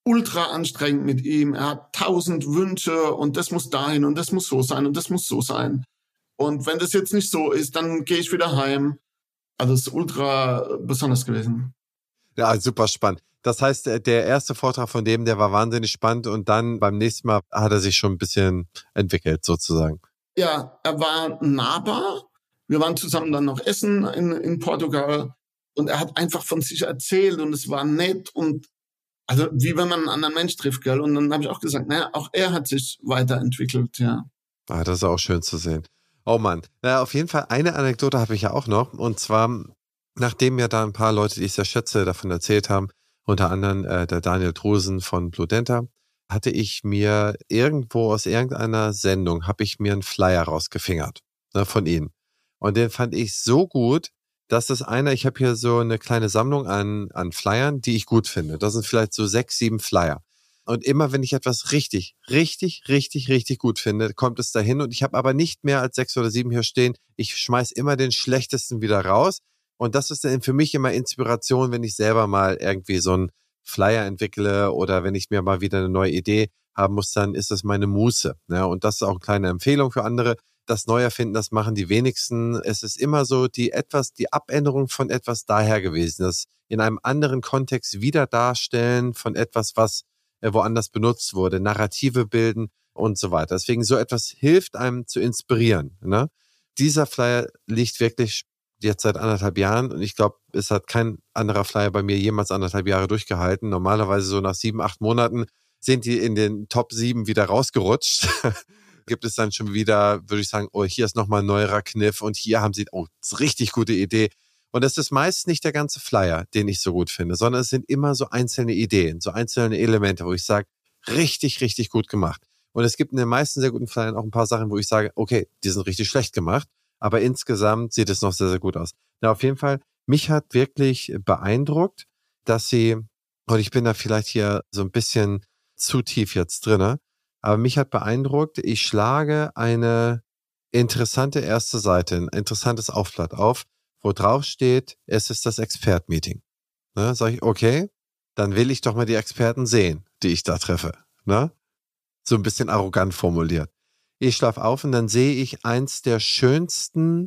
ultra anstrengend mit ihm. Er hat tausend Wünsche und das muss dahin und das muss so sein und das muss so sein. Und wenn das jetzt nicht so ist, dann gehe ich wieder heim. Also es ist ultra besonders gewesen. Ja, super spannend. Das heißt, der erste Vortrag von dem, der war wahnsinnig spannend und dann beim nächsten Mal hat er sich schon ein bisschen entwickelt sozusagen. Ja, er war nahbar. Wir waren zusammen dann noch essen in, in Portugal und er hat einfach von sich erzählt und es war nett und also wie wenn man einen anderen Mensch trifft, gell? Und dann habe ich auch gesagt, naja, auch er hat sich weiterentwickelt, ja. Ah, das ist auch schön zu sehen. Oh Mann. Naja, auf jeden Fall eine Anekdote habe ich ja auch noch. Und zwar, nachdem ja da ein paar Leute, die ich sehr schätze, davon erzählt haben, unter anderem äh, der Daniel Drusen von Bludenta, hatte ich mir irgendwo aus irgendeiner Sendung, habe ich mir einen Flyer rausgefingert, ne, von ihnen. Und den fand ich so gut, dass das einer, ich habe hier so eine kleine Sammlung an, an Flyern, die ich gut finde. Das sind vielleicht so sechs, sieben Flyer. Und immer, wenn ich etwas richtig, richtig, richtig, richtig gut finde, kommt es dahin. Und ich habe aber nicht mehr als sechs oder sieben hier stehen. Ich schmeiß immer den schlechtesten wieder raus. Und das ist dann für mich immer Inspiration, wenn ich selber mal irgendwie so einen Flyer entwickle oder wenn ich mir mal wieder eine neue Idee haben muss, dann ist das meine Muße. Ja, und das ist auch eine kleine Empfehlung für andere. Das Neuerfinden, das machen die wenigsten. Es ist immer so die etwas, die Abänderung von etwas daher gewesen. Das in einem anderen Kontext wieder darstellen von etwas, was woanders benutzt wurde, Narrative bilden und so weiter. Deswegen so etwas hilft einem zu inspirieren. Ne? Dieser Flyer liegt wirklich jetzt seit anderthalb Jahren und ich glaube, es hat kein anderer Flyer bei mir jemals anderthalb Jahre durchgehalten. Normalerweise so nach sieben, acht Monaten sind die in den Top sieben wieder rausgerutscht. Gibt es dann schon wieder, würde ich sagen, oh, hier ist nochmal ein neuerer Kniff und hier haben sie, oh, das ist eine richtig gute Idee. Und es ist meist nicht der ganze Flyer, den ich so gut finde, sondern es sind immer so einzelne Ideen, so einzelne Elemente, wo ich sage, richtig, richtig gut gemacht. Und es gibt in den meisten sehr guten Flyern auch ein paar Sachen, wo ich sage, okay, die sind richtig schlecht gemacht, aber insgesamt sieht es noch sehr, sehr gut aus. Na, auf jeden Fall, mich hat wirklich beeindruckt, dass sie, und ich bin da vielleicht hier so ein bisschen zu tief jetzt drinne, aber mich hat beeindruckt, ich schlage eine interessante erste Seite, ein interessantes Aufblatt auf, wo drauf steht, es ist das Expert-Meeting. Ne, sag ich, okay, dann will ich doch mal die Experten sehen, die ich da treffe. Ne? So ein bisschen arrogant formuliert. Ich schlafe auf und dann sehe ich eins der schönsten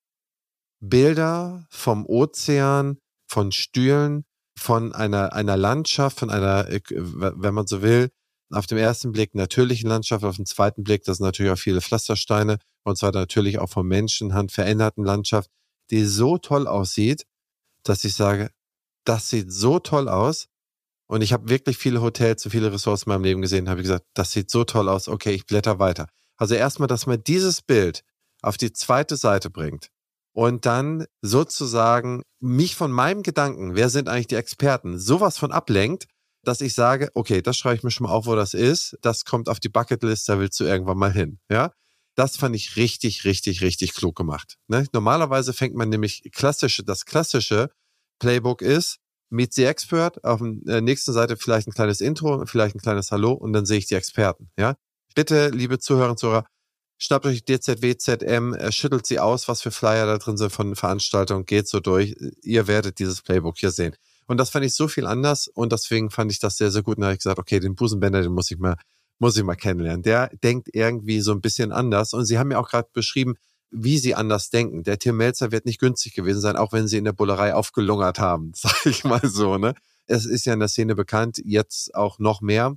Bilder vom Ozean, von Stühlen, von einer, einer Landschaft, von einer, wenn man so will, auf dem ersten Blick natürlichen Landschaft, auf dem zweiten Blick, das sind natürlich auch viele Pflastersteine und zwar natürlich auch von Menschenhand veränderten Landschaft, die so toll aussieht, dass ich sage, das sieht so toll aus. Und ich habe wirklich viele Hotels und viele Ressorts in meinem Leben gesehen, habe ich gesagt, das sieht so toll aus, okay, ich blätter weiter. Also erstmal, dass man dieses Bild auf die zweite Seite bringt und dann sozusagen mich von meinem Gedanken, wer sind eigentlich die Experten, sowas von ablenkt, dass ich sage, okay, das schreibe ich mir schon mal auf, wo das ist, das kommt auf die Bucketlist, da willst du irgendwann mal hin, ja. Das fand ich richtig, richtig, richtig klug gemacht. Ne? Normalerweise fängt man nämlich klassische, das klassische Playbook ist, Meet the Expert, auf der nächsten Seite vielleicht ein kleines Intro, vielleicht ein kleines Hallo und dann sehe ich die Experten. Ja, bitte, liebe Zuhörer und Zuhörer, schnappt euch D Z W Z M, schüttelt sie aus, was für Flyer da drin sind von Veranstaltungen, geht so durch. Ihr werdet dieses Playbook hier sehen. Und das fand ich so viel anders und deswegen fand ich das sehr, sehr gut. Und da habe ich gesagt, okay, den Busenbänder, den muss ich mal muss ich mal kennenlernen. Der denkt irgendwie so ein bisschen anders. Und Sie haben ja auch gerade beschrieben, wie Sie anders denken. Der Tim Melzer wird nicht günstig gewesen sein, auch wenn Sie in der Bullerei aufgelungert haben, sage ich mal so. Ne? Es ist ja in der Szene bekannt, jetzt auch noch mehr.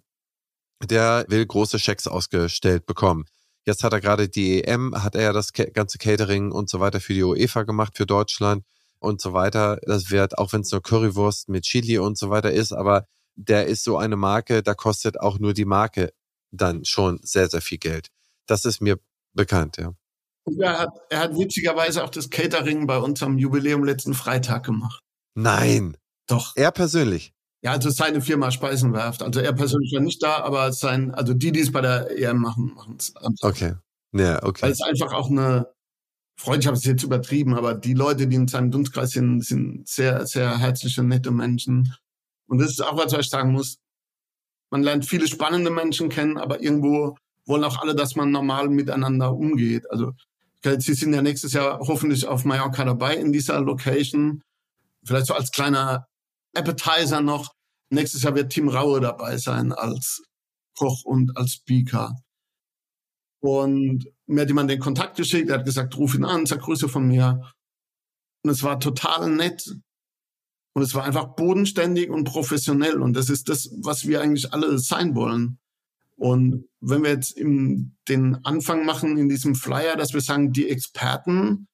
Der will große Schecks ausgestellt bekommen. Jetzt hat er gerade die E M, hat er ja das ganze Catering und so weiter für die UEFA gemacht, für Deutschland und so weiter. Das wird, auch wenn es nur Currywurst mit Chili und so weiter ist, aber der ist so eine Marke, da kostet auch nur die Marke dann schon sehr, sehr viel Geld. Das ist mir bekannt, ja. Und er hat, er hat witzigerweise auch das Catering bei unserem Jubiläum letzten Freitag gemacht. Nein. Doch. Er persönlich? Ja, also seine Firma Speisenwerft. Also er persönlich war nicht da, aber sein, also die, die es bei der E M machen, machen es. Okay. Ja, okay. Weil es einfach auch eine Freude, ich habe es jetzt übertrieben, aber die Leute, die in seinem Dunstkreis sind, sind sehr, sehr herzliche, nette Menschen. Und das ist auch, was ich sagen muss. Man lernt viele spannende Menschen kennen, aber irgendwo wollen auch alle, dass man normal miteinander umgeht. Also Sie sind ja nächstes Jahr hoffentlich auf Mallorca dabei in dieser Location. Vielleicht so als kleiner Appetizer noch. nächstes Jahr wird Tim Raue dabei sein als Koch und als Speaker. Und mir hat jemand den Kontakt geschickt, er hat gesagt, ruf ihn an, sag Grüße von mir. Und es war total nett. Und es war einfach bodenständig und professionell. Und das ist das, was wir eigentlich alle sein wollen. Und wenn wir jetzt im, den Anfang machen in diesem Flyer, dass wir sagen, die Experten,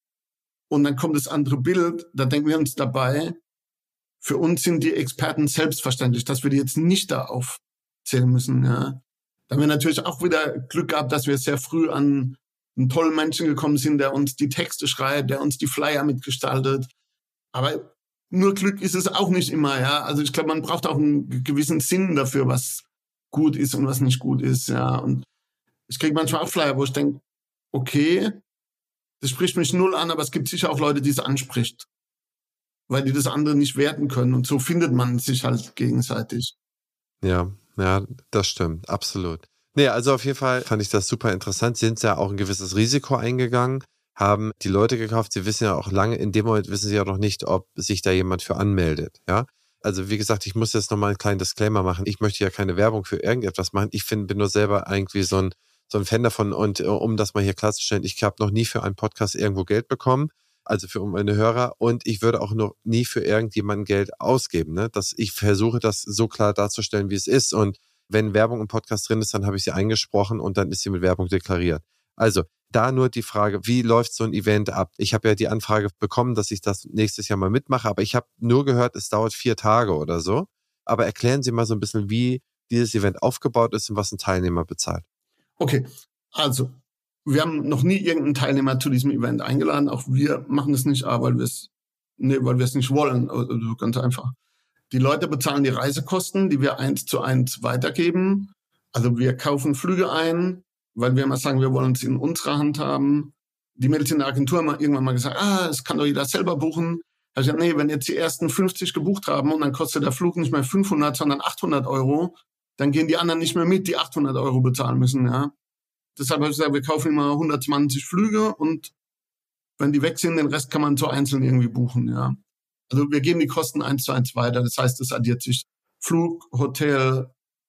und dann kommt das andere Bild, da denken wir uns dabei, für uns sind die Experten selbstverständlich, dass wir die jetzt nicht da aufzählen müssen. Ja. Da haben wir natürlich auch wieder Glück gehabt, dass wir sehr früh an einen tollen Menschen gekommen sind, der uns die Texte schreibt, der uns die Flyer mitgestaltet. Aber nur Glück ist es auch nicht immer. Ja. Also ich glaube, man braucht auch einen gewissen Sinn dafür, was gut ist und was nicht gut ist. Ja. Und ich kriege manchmal auch Flyer, wo ich denke, okay, das spricht mich null an, aber es gibt sicher auch Leute, die es anspricht, weil die das andere nicht werten können. Und so findet man sich halt gegenseitig. Ja, ja, das stimmt, absolut. Nee, also auf jeden Fall fand ich das super interessant. Sie sind ja auch ein gewisses Risiko eingegangen, haben die Leute gekauft. Sie wissen ja auch lange, in dem Moment wissen sie ja noch nicht, ob sich da jemand für anmeldet. Ja, also wie gesagt, ich muss jetzt nochmal einen kleinen Disclaimer machen. Ich möchte ja keine Werbung für irgendetwas machen. Ich find, bin nur selber irgendwie so ein, so ein Fan davon. Und um das mal hier klarzustellen, ich habe noch nie für einen Podcast irgendwo Geld bekommen. Also für meine Hörer, und ich würde auch noch nie für irgendjemanden Geld ausgeben. Ne? Das, ich versuche das so klar darzustellen, wie es ist, und wenn Werbung im Podcast drin ist, dann habe ich sie eingesprochen und dann ist sie mit Werbung deklariert. Also da nur die Frage, wie läuft so ein Event ab? Ich habe ja die Anfrage bekommen, dass ich das nächstes Jahr mal mitmache, aber ich habe nur gehört, es dauert vier Tage oder so. Aber erklären Sie mal so ein bisschen, wie dieses Event aufgebaut ist und was ein Teilnehmer bezahlt. Okay, also wir haben noch nie irgendeinen Teilnehmer zu diesem Event eingeladen. Auch wir machen es nicht, aber weil wir es, nee, weil wir es nicht wollen. Also ganz einfach. Die Leute bezahlen die Reisekosten, die wir eins zu eins weitergeben. Also wir kaufen Flüge ein, weil wir immer sagen, wir wollen es in unserer Hand haben. Die Mädels in der Agentur haben irgendwann mal gesagt, ah, das kann doch jeder selber buchen. Da habe ich gesagt, nee, wenn jetzt die ersten fünfzig gebucht haben und dann kostet der Flug nicht mehr fünfhundert, sondern achthundert Euro, dann gehen die anderen nicht mehr mit, die achthundert Euro bezahlen müssen, ja. Deshalb habe ich gesagt, wir kaufen immer hundertzwanzig Flüge und wenn die weg sind, den Rest kann man so einzeln irgendwie buchen, ja. Also wir geben die Kosten eins zu eins weiter. Das heißt, es addiert sich Flug, Hotel,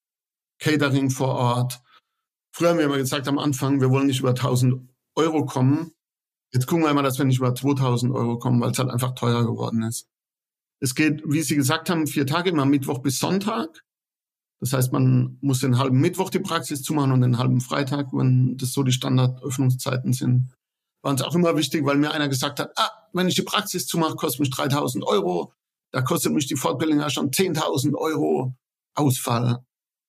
Catering vor Ort. Früher haben wir immer gesagt am Anfang, wir wollen nicht über tausend Euro kommen. Jetzt gucken wir mal, dass wir nicht über zweitausend Euro kommen, weil es halt einfach teurer geworden ist. Es geht, wie Sie gesagt haben, vier Tage, immer Mittwoch bis Sonntag. Das heißt, man muss den halben Mittwoch die Praxis zumachen und den halben Freitag, wenn das so die Standardöffnungszeiten sind. War uns auch immer wichtig, weil mir einer gesagt hat, ah, wenn ich die Praxis zumache, kostet mich dreitausend Euro. Da kostet mich die Fortbildung ja schon zehntausend Euro Ausfall.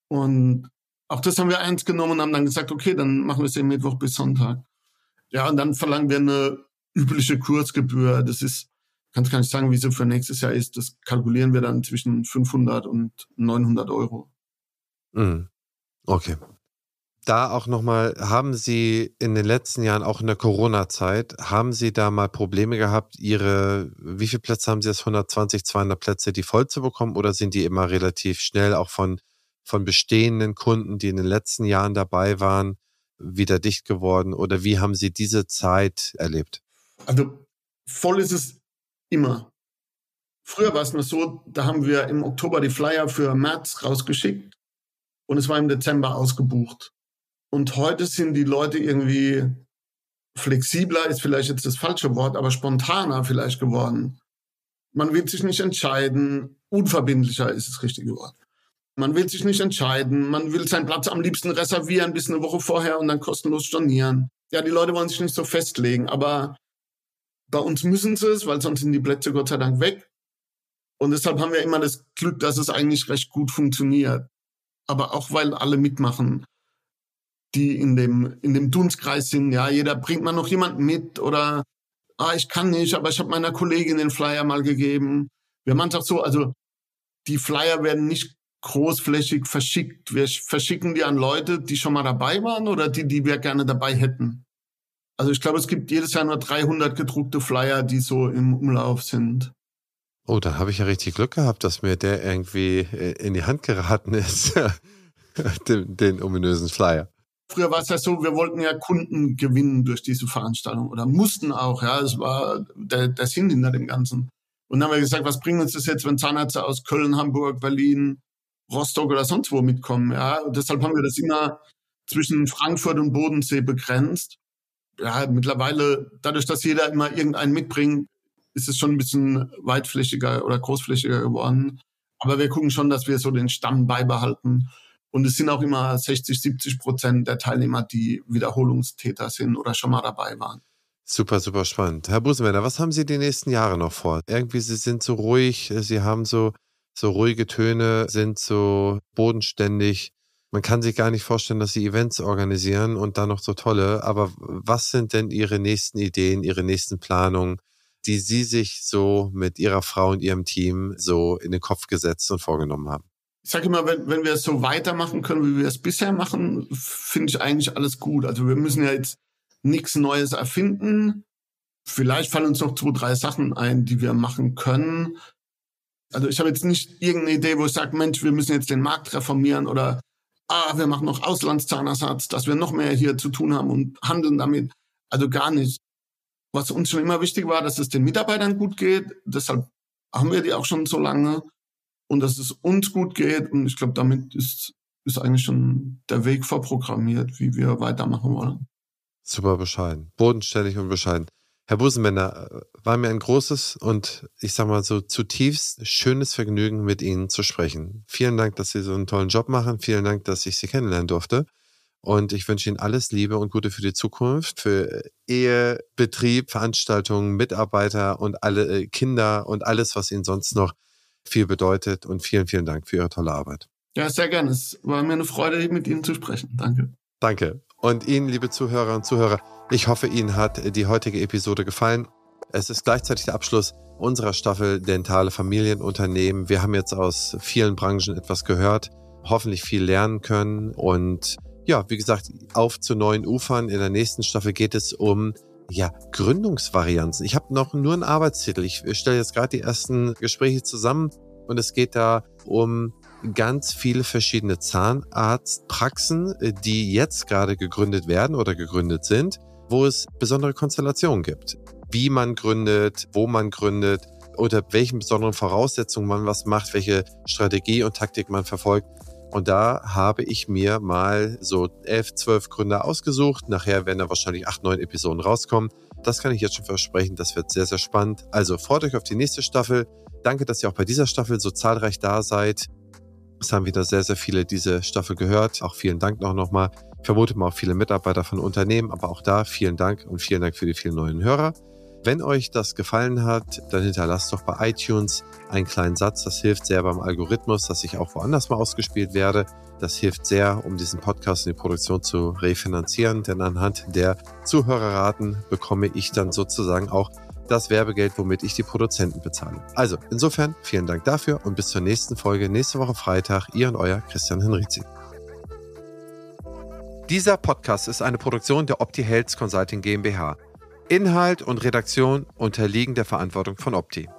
Und auch das haben wir ernst genommen und haben dann gesagt, okay, dann machen wir es den Mittwoch bis Sonntag. Ja, und dann verlangen wir eine übliche Kursgebühr. Das ist, kann ich gar nicht sagen, wie sie für nächstes Jahr ist. Das kalkulieren wir dann zwischen fünfhundert und neunhundert Euro. Mhm. Okay. Da auch nochmal, haben Sie in den letzten Jahren, auch in der Corona-Zeit, haben Sie da mal Probleme gehabt, Ihre, wie viele Plätze haben Sie jetzt, hundertzwanzig, zweihundert Plätze, die voll zu bekommen, oder sind die immer relativ schnell auch von, von bestehenden Kunden, die in den letzten Jahren dabei waren, wieder dicht geworden, oder wie haben Sie diese Zeit erlebt? Also voll ist es immer. Früher war es nur so, da haben wir im Oktober die Flyer für März rausgeschickt und es war im Dezember ausgebucht. Und heute sind die Leute irgendwie flexibler, ist vielleicht jetzt das falsche Wort, aber spontaner vielleicht geworden. Man will sich nicht entscheiden, unverbindlicher ist das richtige Wort. Man will sich nicht entscheiden, man will seinen Platz am liebsten reservieren bis eine Woche vorher und dann kostenlos stornieren. Ja, die Leute wollen sich nicht so festlegen, aber bei uns müssen sie es, weil sonst sind die Plätze Gott sei Dank weg. Und deshalb haben wir immer das Glück, dass es eigentlich recht gut funktioniert. Aber auch, weil alle mitmachen, die in dem, in dem Dunstkreis sind. Ja, jeder bringt mal noch jemanden mit oder, ah, ich kann nicht, aber ich habe meiner Kollegin den Flyer mal gegeben. Wir machen es auch so, also die Flyer werden nicht großflächig verschickt. Wir verschicken die an Leute, die schon mal dabei waren oder die, die wir gerne dabei hätten. Also ich glaube, es gibt jedes Jahr nur dreihundert gedruckte Flyer, die so im Umlauf sind. Oh, da habe ich ja richtig Glück gehabt, dass mir der irgendwie in die Hand geraten ist, den, den ominösen Flyer. Früher war es ja so, wir wollten ja Kunden gewinnen durch diese Veranstaltung oder mussten auch, ja, es war der, der Sinn hinter dem Ganzen. Und dann haben wir gesagt, was bringt uns das jetzt, wenn Zahnärzte aus Köln, Hamburg, Berlin, Rostock oder sonst wo mitkommen? Ja, und deshalb haben wir das immer zwischen Frankfurt und Bodensee begrenzt. Ja, mittlerweile, dadurch, dass jeder immer irgendeinen mitbringt, ist es schon ein bisschen weitflächiger oder großflächiger geworden. Aber wir gucken schon, dass wir so den Stamm beibehalten. Und es sind auch immer sechzig, siebzig Prozent der Teilnehmer, die Wiederholungstäter sind oder schon mal dabei waren. Super, super spannend. Herr Busenbender, was haben Sie die nächsten Jahre noch vor? Irgendwie, Sie sind so ruhig, Sie haben so, so ruhige Töne, sind so bodenständig. Man kann sich gar nicht vorstellen, dass Sie Events organisieren und dann noch so tolle. Aber was sind denn Ihre nächsten Ideen, Ihre nächsten Planungen, die Sie sich so mit Ihrer Frau und Ihrem Team so in den Kopf gesetzt und vorgenommen haben? Ich sage immer, wenn, wenn wir es so weitermachen können, wie wir es bisher machen, finde ich eigentlich alles gut. Also wir müssen ja jetzt nichts Neues erfinden. Vielleicht fallen uns noch zwei, drei Sachen ein, die wir machen können. Also ich habe jetzt nicht irgendeine Idee, wo ich sage, Mensch, wir müssen jetzt den Markt reformieren oder ah, wir machen noch Auslandszahnersatz, dass wir noch mehr hier zu tun haben und handeln damit. Also gar nicht. Was uns schon immer wichtig war, dass es den Mitarbeitern gut geht. Deshalb haben wir die auch schon so lange. Und dass es uns gut geht. Und ich glaube, damit ist, ist eigentlich schon der Weg vorprogrammiert, wie wir weitermachen wollen. Super bescheiden. Bodenständig und bescheiden. Herr Busenbender, war mir ein großes und ich sag mal so zutiefst schönes Vergnügen, mit Ihnen zu sprechen. Vielen Dank, dass Sie so einen tollen Job machen. Vielen Dank, dass ich Sie kennenlernen durfte. Und ich wünsche Ihnen alles Liebe und Gute für die Zukunft, für Ehe, Betrieb, Veranstaltungen, Mitarbeiter und alle Kinder und alles, was Ihnen sonst noch viel bedeutet. Und vielen, vielen Dank für Ihre tolle Arbeit. Ja, sehr gerne. Es war mir eine Freude, mit Ihnen zu sprechen. Danke. Danke. Und Ihnen, liebe Zuhörer und Zuhörer, ich hoffe, Ihnen hat die heutige Episode gefallen. Es ist gleichzeitig der Abschluss unserer Staffel Dentale Familienunternehmen. Wir haben jetzt aus vielen Branchen etwas gehört, hoffentlich viel lernen können. Und ja, wie gesagt, auf zu neuen Ufern. In der nächsten Staffel geht es um ja, Gründungsvarianten. Ich habe noch nur einen Arbeitstitel. Ich stelle jetzt gerade die ersten Gespräche zusammen und es geht da um ganz viele verschiedene Zahnarztpraxen, die jetzt gerade gegründet werden oder gegründet sind, wo es besondere Konstellationen gibt. Wie man gründet, wo man gründet, unter welchen besonderen Voraussetzungen man was macht, welche Strategie und Taktik man verfolgt. Und da habe ich mir mal so elf, zwölf Gründer ausgesucht. Nachher werden da wahrscheinlich acht, neun Episoden rauskommen. Das kann ich jetzt schon versprechen. Das wird sehr, sehr spannend. Also freut euch auf die nächste Staffel. Danke, dass ihr auch bei dieser Staffel so zahlreich da seid. Es haben wieder sehr, sehr viele diese Staffel gehört. Auch vielen Dank noch nochmal. Ich vermute mal auch viele Mitarbeiter von Unternehmen. Aber auch da vielen Dank und vielen Dank für die vielen neuen Hörer. Wenn euch das gefallen hat, dann hinterlasst doch bei iTunes einen kleinen Satz. Das hilft sehr beim Algorithmus, dass ich auch woanders mal ausgespielt werde. Das hilft sehr, um diesen Podcast und die Produktion zu refinanzieren. Denn anhand der Zuhörerraten bekomme ich dann sozusagen auch das Werbegeld, womit ich die Produzenten bezahle. Also insofern vielen Dank dafür und bis zur nächsten Folge nächste Woche Freitag. Ihr und euer Christian Henrizi. Dieser Podcast ist eine Produktion der Opti Health Consulting GmbH. Inhalt und Redaktion unterliegen der Verantwortung von Opti.